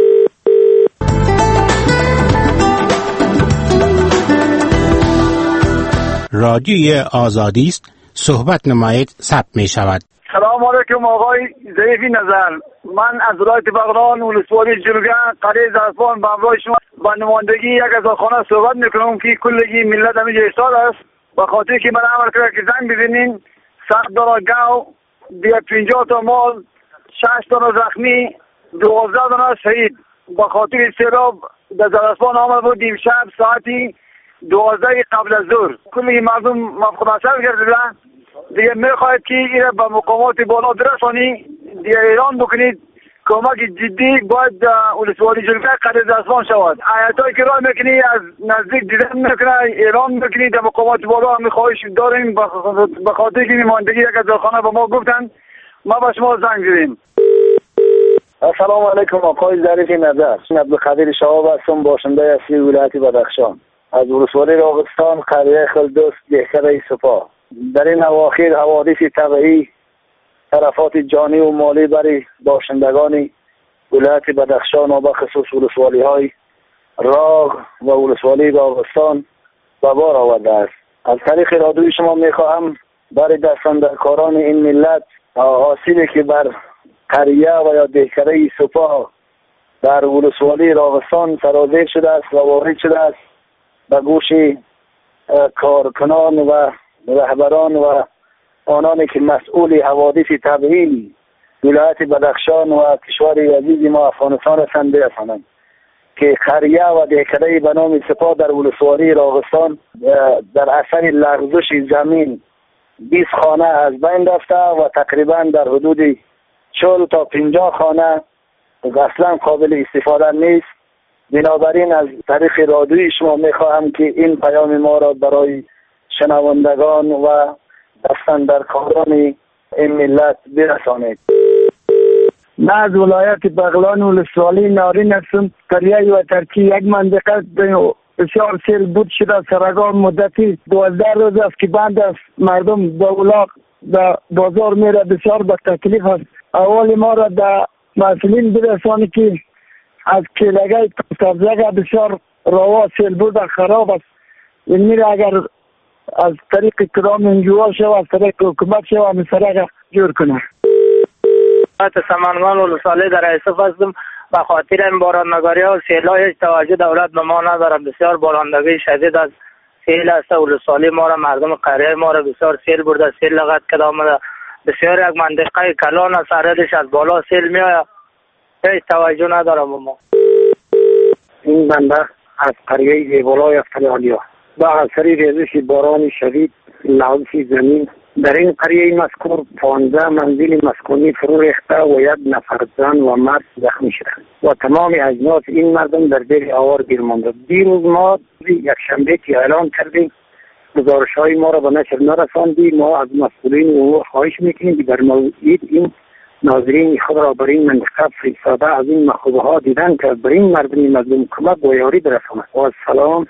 رادیوی آزادی است، صحبت نمایید، ثبت می شود. سلام علیکم آقای ضعیفی نظر، من از ولایت بغلان ولسوالی جلگه قریه زرفان به همراه شما با نمایندگی یک از خانه صحبت میکنم که کلگی ملت همینجا ایستاد است. به خاطر که من عمل کرده که زنگ بزنین صد دلار گاو دیگه پنجاه تا مال شش تا زخمی دوازده تا شهید به خاطر سیلاب در زرفان آمد بود. امشب ساعتی دوازده قبل از ظهر کلی مردم مفقود اثر کردن. دیگه میخواهید که این به مقامات بالا برسانی، دیگه اعلان بکنید کمک جدی باید ولسوالی جلگه قریه زرفان شود. آیتایی که راه میکنی از نزدیک دیدن میکنه اعلان میکنید در مقامات بالا هم خواهش داریم به خاطر که نمایندگی یک از خانه به ما گفتن ما به شما زنگ زدیم. السلام علیکم آقای ظریف نظر، من عبدالقادر شهاب هستم، باشنده اصلی ولایت بدخشان از ولسوالی راغستان قریه خلدوست دهکده سپاه. در این اواخر حوادث طبیعی تلفات جانی و مالی برای باشندگان ولایت بدخشان و به خصوص ولسوالی های راغ و ولسوالی راغستان به بار آورده است. از طریق رادیوی شما میخواهم برای دستاندرکاران این ملت آسیبی که بر قریه و یا دهکده سپاه در ولسوالی راغستان سرازیر شده است و وارد شده است به گوش کارکنان و رهبران و آنانی که مسئول حوادث طبیعی ولایت بدخشان و کشور عزیز ما افغانستان هستند برسانند که قریه و دهکده به نام سپاه در ولسوالی راغستان در اثر لرزش زمین بیست خانه از بین رفته و تقریبا در حدود چهل تا پنجاه خانه اصلا قابل استفاده نیست. بنابراین از طریق رادیوی شما میخواهم که این پیام ما را برای شنوندگان و دستاندرکاران این ملت برسانید. من از ولایت بغلان ولسوالی نارین هستم. قریه و ترکی یک منطقه بسیار سیل بود شده. سرگاه مدتی دوازده روز است که بند است. مردم با اولاق در بازار میره، بسیار به تکلیف است. اول ما را در مسئولین برسانی که از کلگه تبزگه بسیار روا سیل بود خراب است. این میره اگر از طریق کدام انجوها شو از طریق حکومت شو همین سرگه جور کنه. سمنگان ولسوالی در ایسف هستم. به خاطر این بارندگاری ها سیل ها هیچ توجه دولت به ما نداره. بسیار بارندگی شدید از سیل است. ولسوالی ما را مردم قریه ما را بسیار سیل برده، سیل لغت کده آمده. بسیار یک منطقه کلان است، سردش از بالا سیل می آید، هیچ توجه نداره به ما. این بنده از قریه زیبالای افترالیا با اثر ریزش باران شدید لرزش زمین در این قریه مذکور پانزده منزل مسکونی فرو ریخته و یک نفر زن و مرد زخمی شدند و تمام اجناس این مردم در زیر آوار گیر مانده. دیروز ما یک شنبه که اعلان کردیم گزارش های ما را به نشر نرساندیم. ما از مسئولین امور خواهش میکنیم که در موعد این ناظرین خود را بر این منطقه فرستاده از این مخوبه ها دیدن که بر این مردم مظلوم کمک و یاری برساند. و سلام.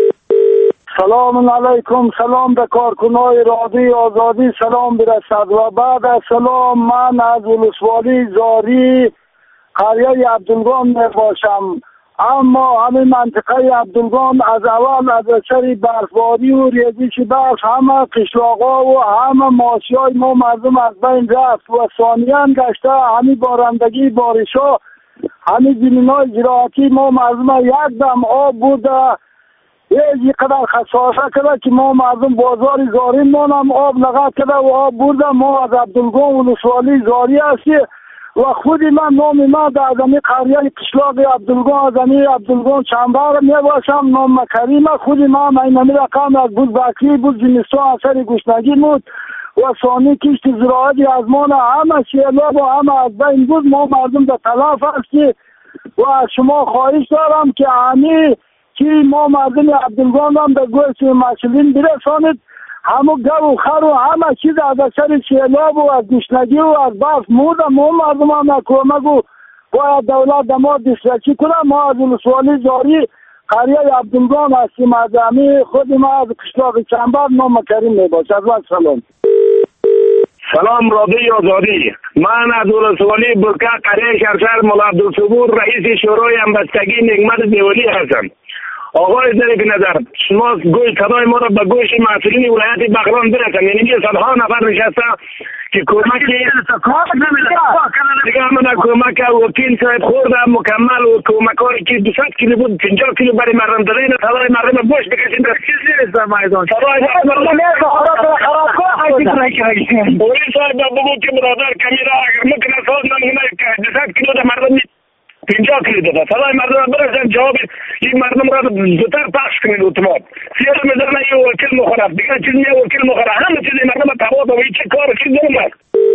سلام علیکم. سلام به کارکنای رادیوی آزادی سلام برسد و بعد از سلام من از ولسوالی زاری قریه عبدالگان می باشم. اما همین منطقه عبدالگان از اول از اثر برفباری و ریزش برف همه قشلاقا و همه ماشی های ما مردم از بین رفت و ثانیاً گشته همین بارندگی بارشا همین زمین های زراعتی ما مردم یک دم آب بوده. یه قدر خساسه کرده که ما مردم بازار زاری مانم آب لغت کرده و آب برده. ما از عبدالگان ولسوالی زاری هستی و خودی من نام من در زمین قریه قشلاق عبدالگان از زمین عبدالگان چنبر می باشم. نام کریم خودی من اینمی رقم از بود بکری بود زمستان اثر گشنگی بود و ثانی کشت زراعتی از ما همه شیلاب و همه از بین بود. ما مردم در تلاف هستی و از شما خواهش دارم که همی که ما مردم عبدالگان هم در گوش مسئولین برسانید. همه گو و خر و همه چیز از اثر سیلاب و از گشنگی و از برف مورد ما مردم هم نکومک و باید دولت در ما دسترسی کنه. ما از ولسوالی زاری قریه عبدالگان هستیم. از همه خود ما از قشلاق چنبر نام کریم می باشد. و سلام. سلام رادیو آزادی. من از ولسوالی برکه قریه شرشر مولا عبدالصبور رئیس شورای همبستگی نعمت دیولی هستم. آقای ظریف نظر، شما گوش صدای ما را به گوش مسئولین ولایت بغلان برسن. یعنی که صدها نفر نشسته که کمک دیگه من کمک وکیل صاحب خورده مکمل و کمکاری که دو صد کیلو بود پنجاه کیلو برای مردم دادن صدای مردم گوش بکشید. چیزی نیست در میدان. صدای مردم خراب کنه. ولی صاحب بگو که برادر کمیرا اگر ممکن است نمونه دو صد کیلو در مردم پنجاه کیلو داده. صدای مردم برسن جواب این مردم را زودتر پخش کنید اتومات. سیاره میزنه یه وکیل مخالف دیگه چیز یه وکیل مخالف همه چیزی مردم تباه و چه کار چیز دارم.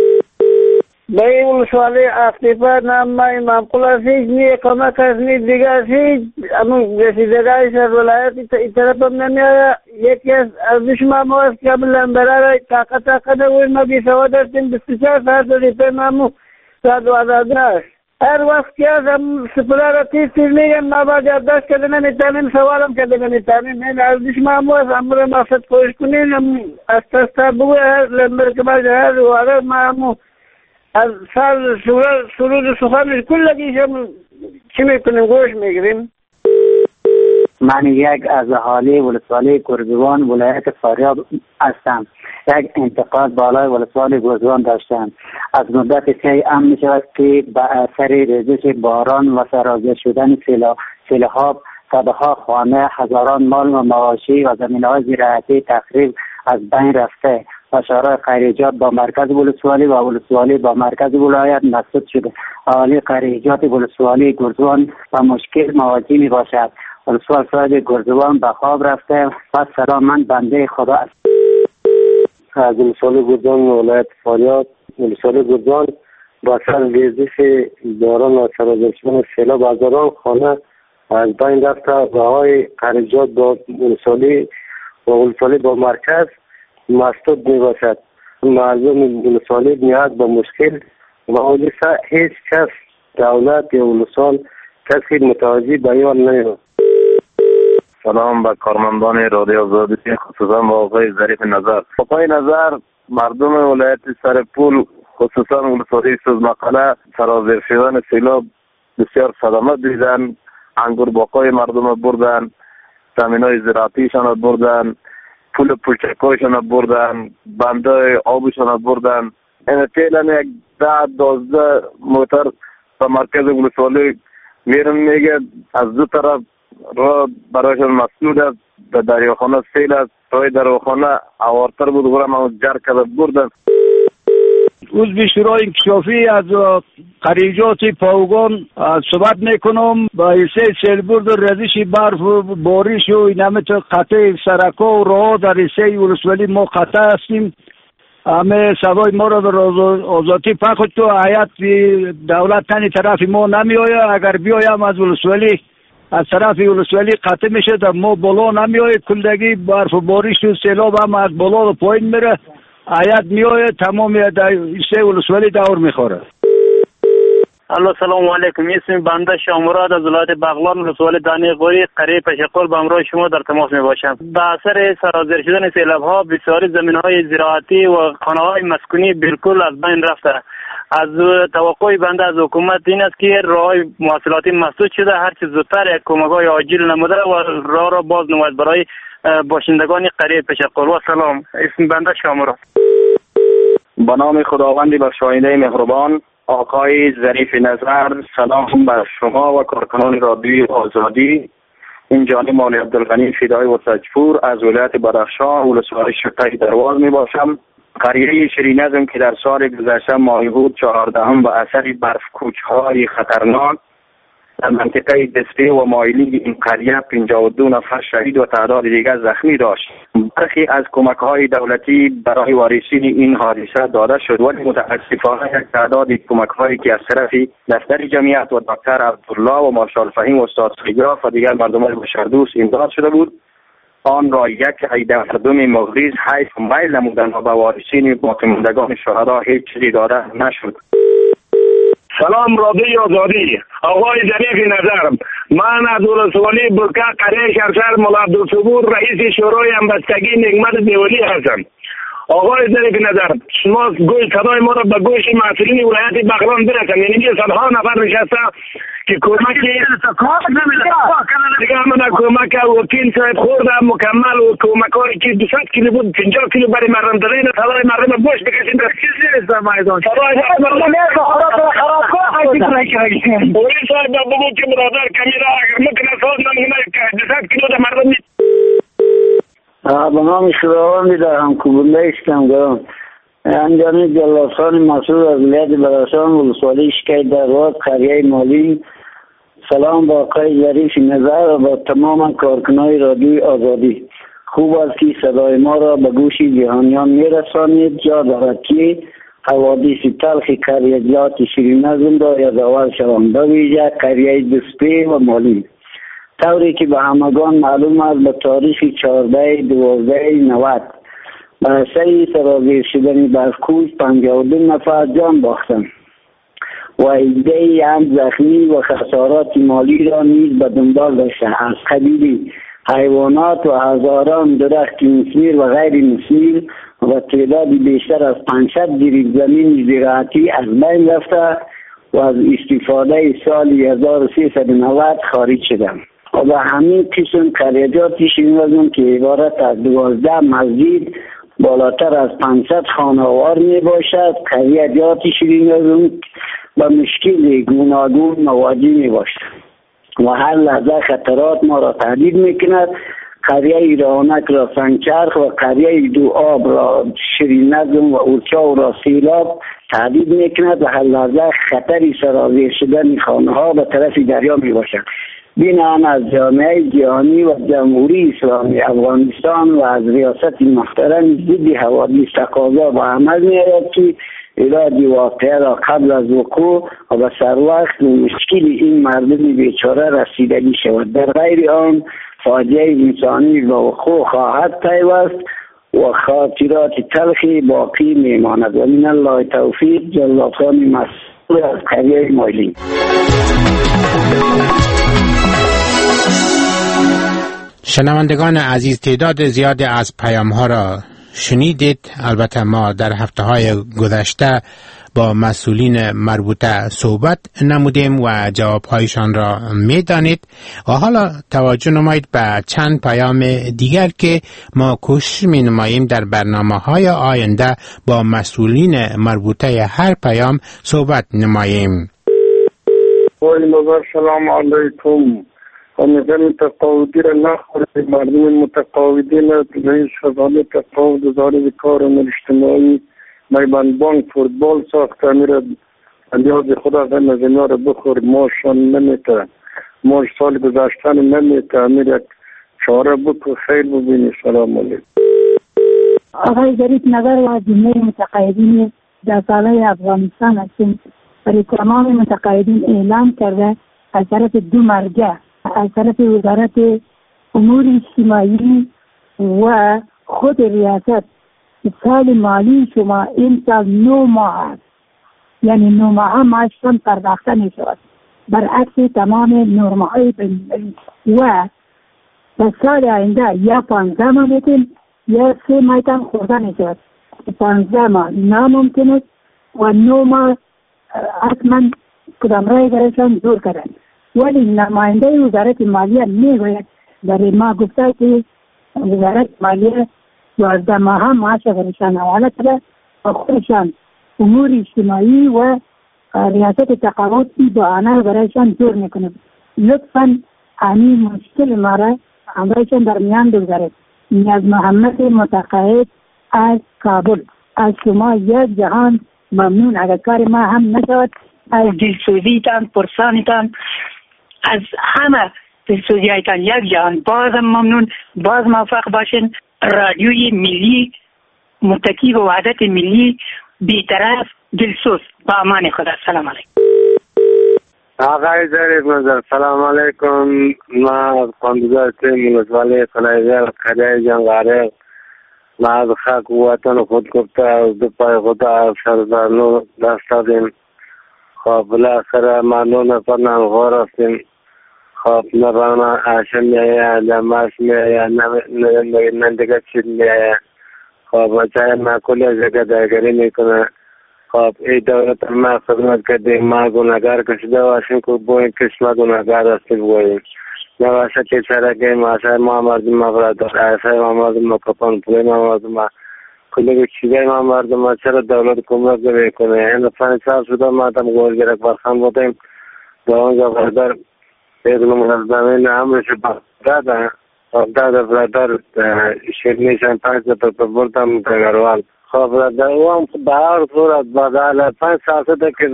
به این سوالی اختیفه نمای منقول از هیچ نی اقامت از نی دیگه از هیچ امون رسیدگاهش از ولایت این طرف هم نمیاره. یکی از ارزش مامو از کاملا برای طاقت طاقت نوی ما بی سواد هستیم بیست و چهار ساعت ریپه مامو ساعت و عدد است. هر وقت که از هم سپرار را تیز تیز میگن ما باید یادداشت کرده نمیتانیم سوالم کرده نمیتانیم. این ارزش مامو از امور مقصد پوش کنین از تستا بوی هر لنبر که باید هر وارد مامو از سال سرود سخنش کلگیش هم چی میکنیم گوش میگیریم. من یک از اهالی ولسوالی گرزوان ولایت فاریاب هستم. یک انتقاد بالای ولسوالی گرزوان داشتم. از مدت طی امر می شود که به اثر ریزش باران و سرازیر شدن سیلاب صدها خانه، هزاران مال و مواشی و زمینه‌های زراعتی تخریب از بین رفته و شهرهای خیریجات با مرکز ولسوالی و ولسوالی با مرکز ولایت مسدود شده. اهالی خیریجات ولسوالی گرزوان و مشکل مواجه می باشد. ولسوال صاحب گرزوان به خواب رفته. پس سلام، من بنده خدا است. از ولسوالی گرزوان ولایت فاریاب. ولسوالی گرزوان با سر ریزش باران و سرازیر شدن سیلاب هزاران خانه از بین رفته. راههای خیریجات با ولسوالی و ولسوالی با مرکز مسدود می باشد. مردم ولسوالی نیاز به مشکل و حادثه هیچ کس دولت یا ولسوال کسی متوجه به این نمی. سلام به کارمندان رادیو آزادی، خصوصا با آقای ظریف نظر. آقای نظر، مردم ولایت سرپول خصوصا ولسوالی سوزمقاله سرازیر شدن سیلاب بسیار صدمه دیدن. انگور باغ‌های مردم بردن، زمین‌های زراعتیشان بردن، پول پوچکایشان بردن، بنده آبشان بردن. این فعلا یک ده دوازده موتر به مرکز ولسوالی میرن میگه از دو طرف را برایشان مسدود است. در دریاخانه سیل است. راه دریاخانه اوارتر بود برام از جر کرده بردن. عضو شورای انکشافی از خیریجات پاوگان صحبت میکنم. با حیثیت سیلبرد و ریزش برف و بارش و این همه قطع سرکا و راه در حیثیت ولسوالی ما قطع هستیم. همه صدای ما را در آزادی پخش تو هیئت دولت تنی طرف ما نمی آید. اگر بیایم از ولسوالی از طرف ولسوالی قطع میشه در ما بالا نمی آید. کلدگی برف و بارش و سیلاب هم از بالا و پایین میره. هیئت می آید تمام سه ولسوالی دور میخوره. الو سلام علیکم. اسم بنده شامراد از ولایت بغلان ولسوالی دانی غوری قریه پشقل به همراه شما در تماس می باشم. به اثر سرازیر شدن سیلاب ها بسیاری زمین های زراعتی و خانه های مسکونی بالکل از بین رفته. از توقع بنده از حکومت این است که راه مواصلاتی مسدود شده. هر چه زودتر یک کمک های عاجل نموده و راه را باز نماید برای باشندگان قریه پشقل. و سلام، اسم بنده شامراد. به نام خداوند بخشاینده مهربان، آقای ظریف نظر، سلام بر شما و کارکنان رادیوی آزادی. این جانب مولوی عبدالغنی فدای و سجپور از ولایت بدخشان ولسوالی شتای درواز می باشم. قریه شیرینظم که در سال گذشته ماهی بود چهاردهم به اثر برف کوچهای خطرناک در منطقه دسته و مایلی این قریه پنجاه و دو نفر شهید و تعداد دیگر زخمی داشت. برخی از کمک های دولتی برای وارثین این حادثه داده شد، ولی متاسفانه یک تعداد کمک هایی که از طرف دفتر جمعیت و دکتر عبدالله و مارشال فهیم و استاد خیگراف و دیگر مردمان بشردوست امداد شده بود، آن را یک عده مردم مغریض حیف میل نمودند و به وارثین باقی ماندگان شهدا هیچ چیزی داده نشد. سلام رادیو آزادی، آقای ظریف نظر. من از ولسوالی برکه قریه شرشر مولا عبدالصبور رئیس شورای همبستگی نعمت دیولی هستم. آقای ظریف نظر، شما گوش صدای ما را به گوش مسئولین ولایت بغلان برسن. یعنی که صدها نفر نشسته که کمک دیگه من کمک وکیل صاحب خورده مکمل و کمکاری که دویست کیلو بود پنجاه کیلو برای مردم دادن صدای مردم گوش بکشید در چیزی نیست در میدان. صدای مردم پلیس صاحب بگو که برادر کمیرا اگر ممکنه ساز نمونه دویست کیلو در مردم نیست. به نام خداوند در هم کوبنده اشتم گرم انجام جلاسان مسئول از ولایت بدخشان ولسوالی شکایت در واقع قریه مالی. سلام با آقای ظریف نظر و با تمام کارکنای رادیوی آزادی. خوب است که صدای ما را به گوش جهانیان میرسانید. جا دارد که حوادث تلخ قریه‌جات شیرین نظم را یادآور شوم، به ویژه قریه دسپه و مالی، طوری که به همگان معلوم است به تاریخ چهارده دوازده نود به اثر سرازیر شدن برفکوش پنجاه و دو نفر جان باختند و عده‌ای هم زخمی و خسارات مالی را نیز به دنبال داشته. از قبیل حیوانات و هزاران درخت مثمر و غیر مثمر و تعداد بیشتر از پانصد گریب زمین زراعتی از بین رفته و از استفاده سال هزار و سیصد و نود خارج شدند. و به همین قسم قریه‌جات شیرین که عبارت از دوازده مسجد بالاتر از پانصد خانوار می باشد، قریه‌جات شیرین به مشکل گوناگون مواجه می باشد و هر لحظه خطرات ما را تهدید می کند. قریه ایرانک را سنگچرخ و قریه دو آب را شیرین نظم و اورچاو را سیلاب تهدید می کند و هر لحظه خطری سرازیر شدن خانه ها به طرف دریا می باشد. بینان از جامعه جهانی و جمهوری اسلامی افغانستان و از ریاست محترم ضد حوادث تقاضا به عمل می آید که علاج واقعه را قبل از وقوع و به سر وقت مشکل این مردم بیچاره رسیدگی شود. در غیر آن فاجعه انسانی به وقوع خواهد پیوست و خاطرات تلخی باقی می ماند. و من الله توفیق. جلال خان مسئول از قریه مالی. شنوندگان عزیز، تعداد زیادی از پیام ها را شنیدید. البته ما در هفته های گذشته با مسئولین مربوطه صحبت نمودیم و جوابهایشان را می دانید و حالا توجه نمایید به چند پیام دیگر که ما کوشش می نماییم در برنامه های آینده با مسئولین مربوطه هر پیام صحبت نماییم. سلام علیکم. همگان تقاعدی را نخورید. مردم متقاعدین رئیس خزانه تقاعد وزارت کار و اجتماعی میبند بانک فوتبال ساخته میره اندیاز خود از این نزینا را بخور ماشان نمیته ماش سال گذشتن نمیته میره چاره بکو خیر ببینی. سلام علیکم. آقای ظریف نظر و جمعه متقاعدین در ساله افغانستان هستیم. برای تمام متقاعدین اعلام کرده از طرف دو مرجع، از طرف وزارت امور اجتماعی و خود ریاست، سال مالی شما این سال نو ماه است، یعنی نو ماه معاشتان پرداخته می شود برعکس تمام نرمه های بین‌المللی و در سال آینده یا پانزده ماه میتون یا سه ماه تان خورده می شود. پانزده ماه ناممکن است و نو ماه حتما کدام رای برایشان دور کردن. ولی نماینده وزارت مالیه میگوید برای ما گفته که وزارت مالیه یازده ماه هم معاش برایشان حواله کرده و خودشان امور اجتماعی و ریاست تقاعد با آنها برایشان دور میکنه. لطفا همین مشکل ما را همراهشان در میان بگذارید. نیاز محمد متقاعد از کابل. از شما یک جهان ممنون. اگر کار ما هم نشود از دلسوزیتان پرسانتان از همه دلسوزیتان یک جهان بازم ممنون. باز موفق باشین. رادیوی ملی متکی به وحدت ملی بی‌طرف دلسوز. با امان خدا. سلام علیکم. آقای ظریف نظر سلام علیکم. ما از قندوزار تیم ولسوالی فلایزر قریه جنگاره ما از خاک وطن خود گفته از دو پای خدا سردارنو دست دادیم. خب بالاخره ما نو نفر نمغار هستیم. خب نبانا آشم میایه نماش میایه نندگه چید میایه خب چه معقول از جگه درگیری میکنه. خب این دولت ما خدمت کرده، ما گناهگار کشیده باشیم که باید کشما گناهگار هستیم بگوییم. نواسه که چرکه ماسه ما مردم ما برادر ایسای ما مردم ما کپان پولی ما مردم ما کلی چیزای ما مردم ما چرا دولت کمک نمیکنه. این پنج سال شده ما دم گوهر گرک برخان بودیم با اونجا برادر یک نمون زمین امرش داده داده برادر شیرنیشن پنج تا بردم تگروال. خب برادر او هم به هر صورت بدل پنج سال شده که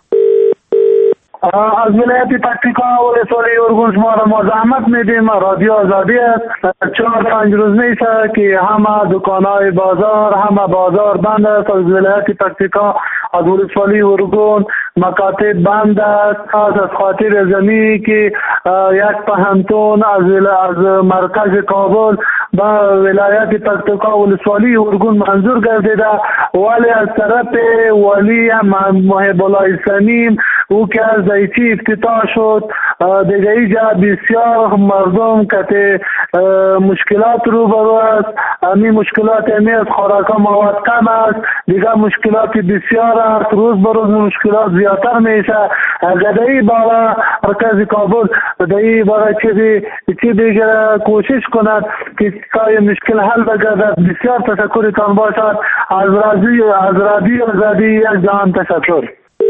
از ولایت پکتیکا و ولسوالی ارگون شما را مزاحمت میدیم. رادیو آزادی است. چهار پنج روز نیست که همه دکانهای بازار همه بازار بند است. از ولایت پکتیکا از ولسوالی ارگون مکاتب بند است. از خاطر زمینی که یک پهنتون از از مرکز کابل به ولایت پکتیکا و ولسوالی ارگون منظور گردیده، ولی از طرف ولی محب الله سنیم او که از دایچی افتتاح شد دیگه ایجا بسیار مردم که مشکلات رو برو است. امی مشکلات امی از خوراک مواد کم است، دیگه مشکلات بسیار است. روز بروز مشکلات زیادتر میشه. گدایی بالا مرکز کابل دایی بالا چی چی دیگه کوشش کند که کای مشکل حل بگردد. بسیار تشکرتان باشد. از رادیو از رادیو آزادی یک جهان تشکر.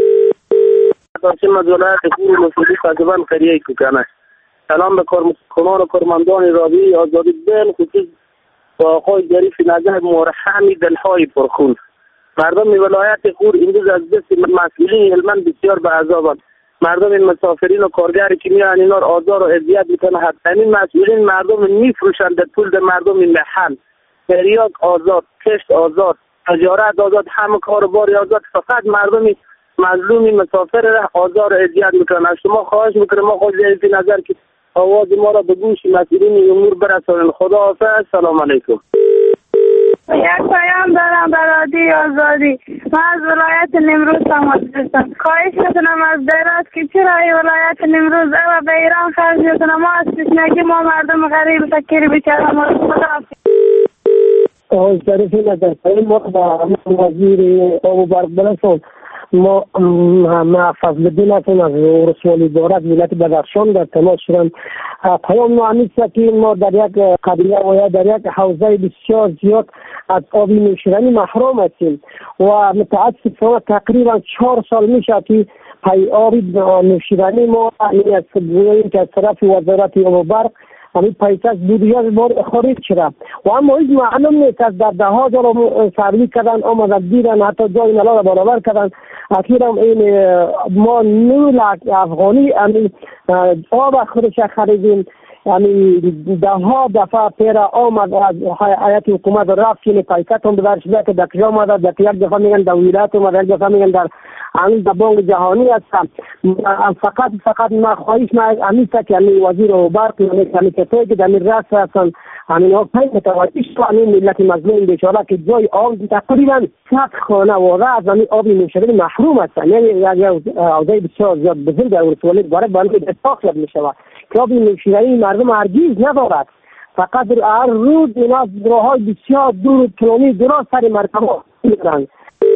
قاسم از ولایت خور مسئولی قاضبان قریه کنه. سلام به کارکنان و کارمندان رادیوی آزادی بین خصوص با آقای ظریف نظر مرحمی دلهای پرخون. مردم ولایت خور امروز از دست مسئولین هلمند بسیار به عذابند. مردم مسافرین و کارگری که میان اینا را آزار و اذیت میکنه. حتی این مسئولین مردم میفروشند در پول در مردم محل. تریاک آزاد، کشت آزاد، تجارت آزاد، همه کاروبار آزاد. فقط مردمی مظلومی مسافر را آزار و اذیت میکنن. از شما خواهش میکنم ما خود ظریف نظر که آواز ما را به گوش مسئولین امور برسانید. خدا حافظ. سلام علیکم. یک پیام دارم به رادیو آزادی. من از ولایت نمروز تماس هستم. خواهش میکنم از دولت که چرا ای ولایت نمروز او به ایران خرج میکنه. ما از تشنگی ما مردم غریب فقیر بیچاره ما خدا آقای ظریف نظر ما با وزیر آب برق برسون ما ما فضل الدین هستم از رسولی دارد ولایت بدخشان در تماس شدم. پیام نامی است که ما در یک قبیله و یا در یک حوزه بسیار زیاد از آب نوشیدنی محروم هستیم و متاسفانه تقریبا چهار سال میشه که پای آب نوشیدنی ما از گویی که از طرف وزارت آب و برق همین پایتخت بودجه بار خارج شده و اما هیچ معلوم نیست از در ده ها هزار سروی کردن آمدن دیدن حتی جای نلا را برابر کردن. اخیرا این ما نه لاک افغانی همین آب خودش خریدیم. یعنی ده ها دفعه پیر آمد از حیات حکومت رفت که پایتخت هم بدر شده که در کجا آمده در یک دفعه میگن در ولایت اومده یک دفعه میگن در همین در بانک جهانی هستم. فقط فقط ما خواهش ما همیشه که همین وزیر و برق یعنی همین کتایی که در این رأس هستن همین ها پای متوجه شد همین ملت مظلوم بیچاره که جای آب تقریبا صد خانه و از همین آب نوشیدنی محروم هستن. یعنی یک حوزه بسیار زیاد بزرگ در ولایت برای بالای اتفاق یاد می شود که آب نوشیدنی مردم هرگز ندارد. فقط هر روز اینا راههای بسیار دور کیلومتر دراز سر مرکب میرن.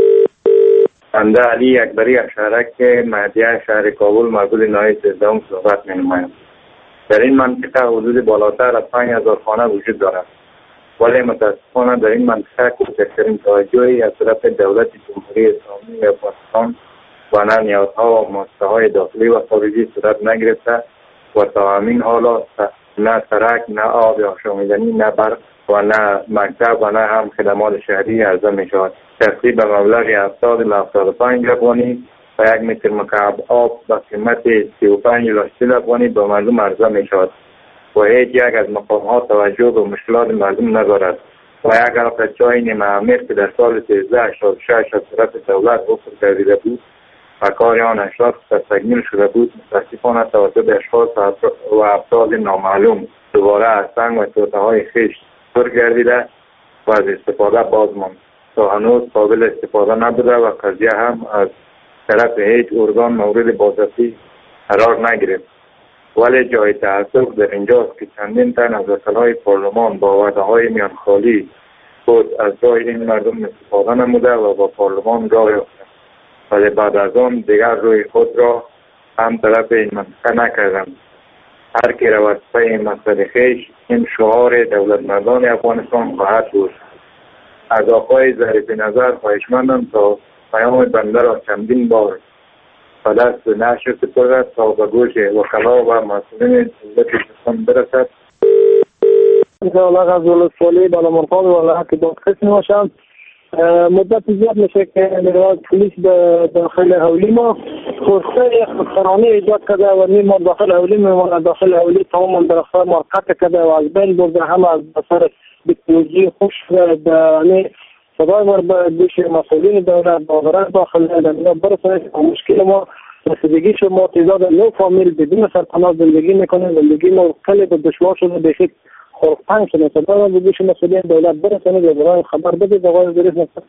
بنده علی اکبری اشارک مهدیه شهر کابل مربوط ناحیه سیزدهم صحبت می‌نمایم. در این منطقه حدود بالاتر از پنج هزار خانه وجود دارد، ولی متاسفانه در این منطقه کوچکترین توجهی از طرف دولت جمهوری اسلامی افغانستان و نه نیازها و مؤسسه‌های داخلی و خارجی صورت نگرفته و تا همین حالا نه سرک، نه آب آشامیدنی، نه برق و نه مکتب و نه هم خدمات شهری عرضه می شود. تقریب به مبلغ هفتاد الی هفتاد و پنج افغانی و یک متر مکعب آب به قیمت سی و پنج الی سی افغانی به مردم عرضه می شود و هیچ یک از مقام ها توجه به مشکلات مردم ندارد و یک قطعه نیمه عمیق که در سال سیزده هشتاد و شش از طرف دولت افت گردیده بود و کار آن اشخاص تکمیل شده بود، متاسفانه توسط اشخاص و افراد نامعلوم دوباره از سنگ و توطئه های خشت پر گردیده و از استفاده باز ماند. تا هنوز قابل استفاده نبوده و قضیه هم از طرف هیچ ارگان مورد بازرسی قرار نگرفت. ولی جای تأسف در اینجاست که چندین تن از وکلای پارلمان با وعده‌های میانخالی خود از جای این مردم استفاده نموده و با پارلمان راه یافتند، ولی بعد از آن دیگر روی خود را هم طرف این منطقه نکردند. هر کی رود پی مسئله خویش، این شعار دولت مردان افغانستان خواهد بود. از آقای ظریف نظر خواهشمندم تا پیام بنده را چندین بار به دست نشر سپرد تا به گوش وکلا و مسئولین دولت پاکستان برسد. انشاءالله از ولسوالی بالامرغاب ولایت دادخست میباشم. مدت زیاد میشه که نیروهای پلیس داخل حولی ما خورسه خودسرانه ایجاد کرده و نیم ما داخل حولی میمونه. داخل حولی تمام درختان ما قطع کرده و از بین برده، هم از اثر تکنولوژی خوش به صدای ما به گوش مسئولین دولت بازرس داخل اینا برسه. مشکل ما رسیدگیش ما تعداد نو فامیل بدون سرپناه زندگی میکنه. زندگی ما خیلی دشوار شده، بخیر خورپنگ شده. صدای ما به گوش مسئولین دولت برسه و برای خبر بدید. آقای ظریف نظر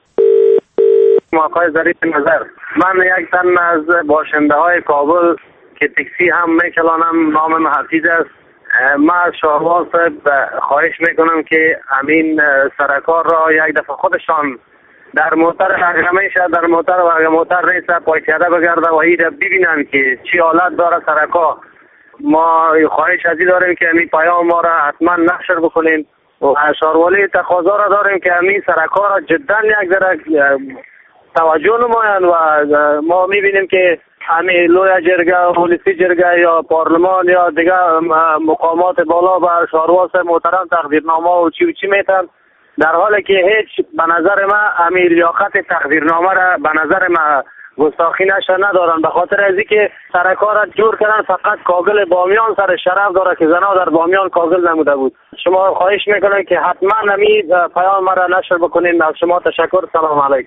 آقای ظریف نظر من یک تن از باشنده های کابل که تکسی هم میکلانم، نامم حفیظ است. من از شاهباز خواهش میکنم که همین سرکار را یک دفعه خودشان در موتر اگرمه شد، در موتر و اگر موتر ریسه پایتیاده بگرده و ایده ببینن که چی حالت داره سرکار. ما خواهش ازی داریم که همین پیام ما را حتما نشر بکنین و شاروالی تقاضا را داریم که همین سرکار را جدا یک ذره توجه نماین و ما میبینیم که همین لویا جرگه، پلیسی جرگه یا پارلمان یا دیگه مقامات بالا و شارواس محترم تقدیرنامه و چی و چی میتن، در حالی که هیچ به نظر ما همین لیاقت تقدیرنامه را به نظر ما گستاخی نشه ندارن. به خاطر ازی که سرکار را جور کردن فقط کاغل بامیان سر شرف داره که زنا در بامیان کاغل نموده بود. شما خواهش میکنم که حتما همین پیام را نشر بکنین. از شما تشکر. سلام علیکم.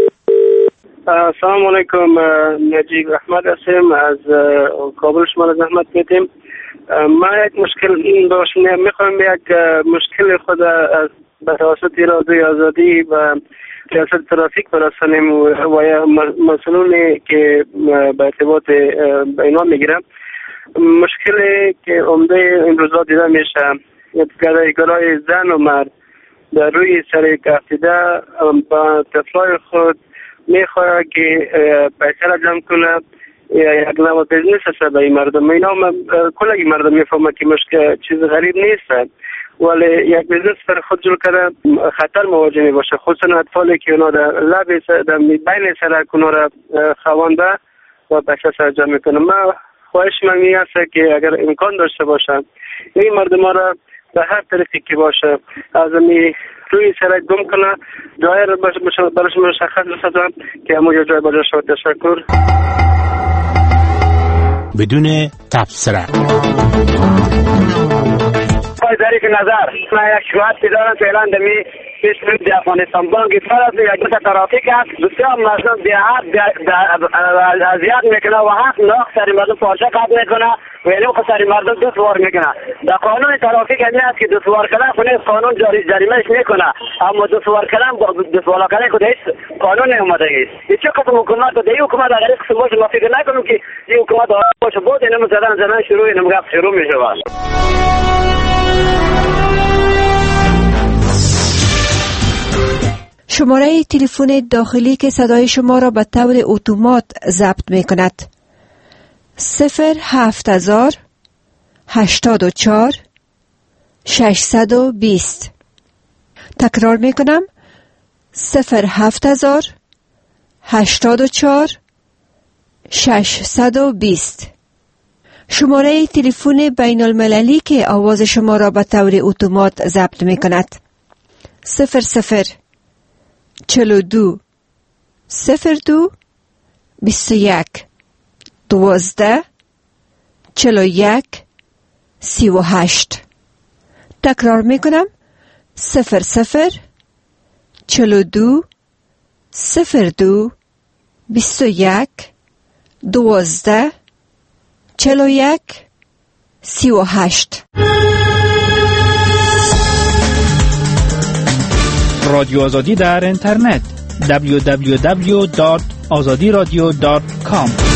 سلام علیکم. نجیب احمد هستم از کابل. شما را زحمت میدیم. من یک مشکل داشتم، میخوام یک مشکل خود از به توسط رادیوی آزادی و ریاست ترافیک برسانیم و یا مسئولونی که به ارتباط اینا میگیرم. مشکلی که عمده امروزا دیده میشه، گرای زن و مرد در روی سر کفتیده با طفلای خود میخواه که پیسه را جمع کنه. یک نوع بزنس هست به این مردم. اینا کلگی مردم میفهمه که مشکل چیز غریب نیست، ولی یک بزنس پر خود جور کرده خطر مواجه می باشه، خصوصا اطفالی که اونا در لب در بین سرک اونا را خوانده و پیسه سر جمع میکنه. من خواهش من می هست که اگر امکان داشته باشم این مردم را به هر طریقی که باشه از می روی سرک گم کنه، جای را برش مشخص بسازم که همون جای باشه شد. تشکر. بدون تبصره آقای ظریف نظر من یک شکایت دارم فعلا دمی پیش افغانستان بانک فرض یک دو ترافیک است. بسیار مردم دیهات اذیت میکنه و حق ناق سری مردم پارچه قطع میکنه و یعنی سری مردم دو سوار میکنه. در قانون ترافیک همین است که دو سوار کردن خونه قانون جاری جریمهش میکنه، اما دو سوار کردن دو سوار کردن خود هیچ قانون نیومده است. این چه قسم حکومت و دی حکومت اگر قسم باشه ما فکر نکنم که این حکومت باشه بود اینم زدن زدن شروع اینم گفت شروع میشه. شماره تلفن داخلی که صدای شما را به طور اتومات ضبط می کند صفر هفت هزار هشتاد و چهار ششصد و بیست. تکرار می کنم صفر هفت هزار هشتاد و چهار ششصد و بیست. شماره تلفن بین المللی که آواز شما را به طور اتومات ضبط می کند صفر صفر چهل و دو صفر دو بیست و یک دوازده چهل و یک سی و هشت. تکرار می کنم صفر صفر چهل و دو صفر دو بیست و یک دوازده چهل و یک سی و هشت. رادیو آزادی در اینترنت دبلیو دبلیو دبلیو دات آزادی رادیو دات کام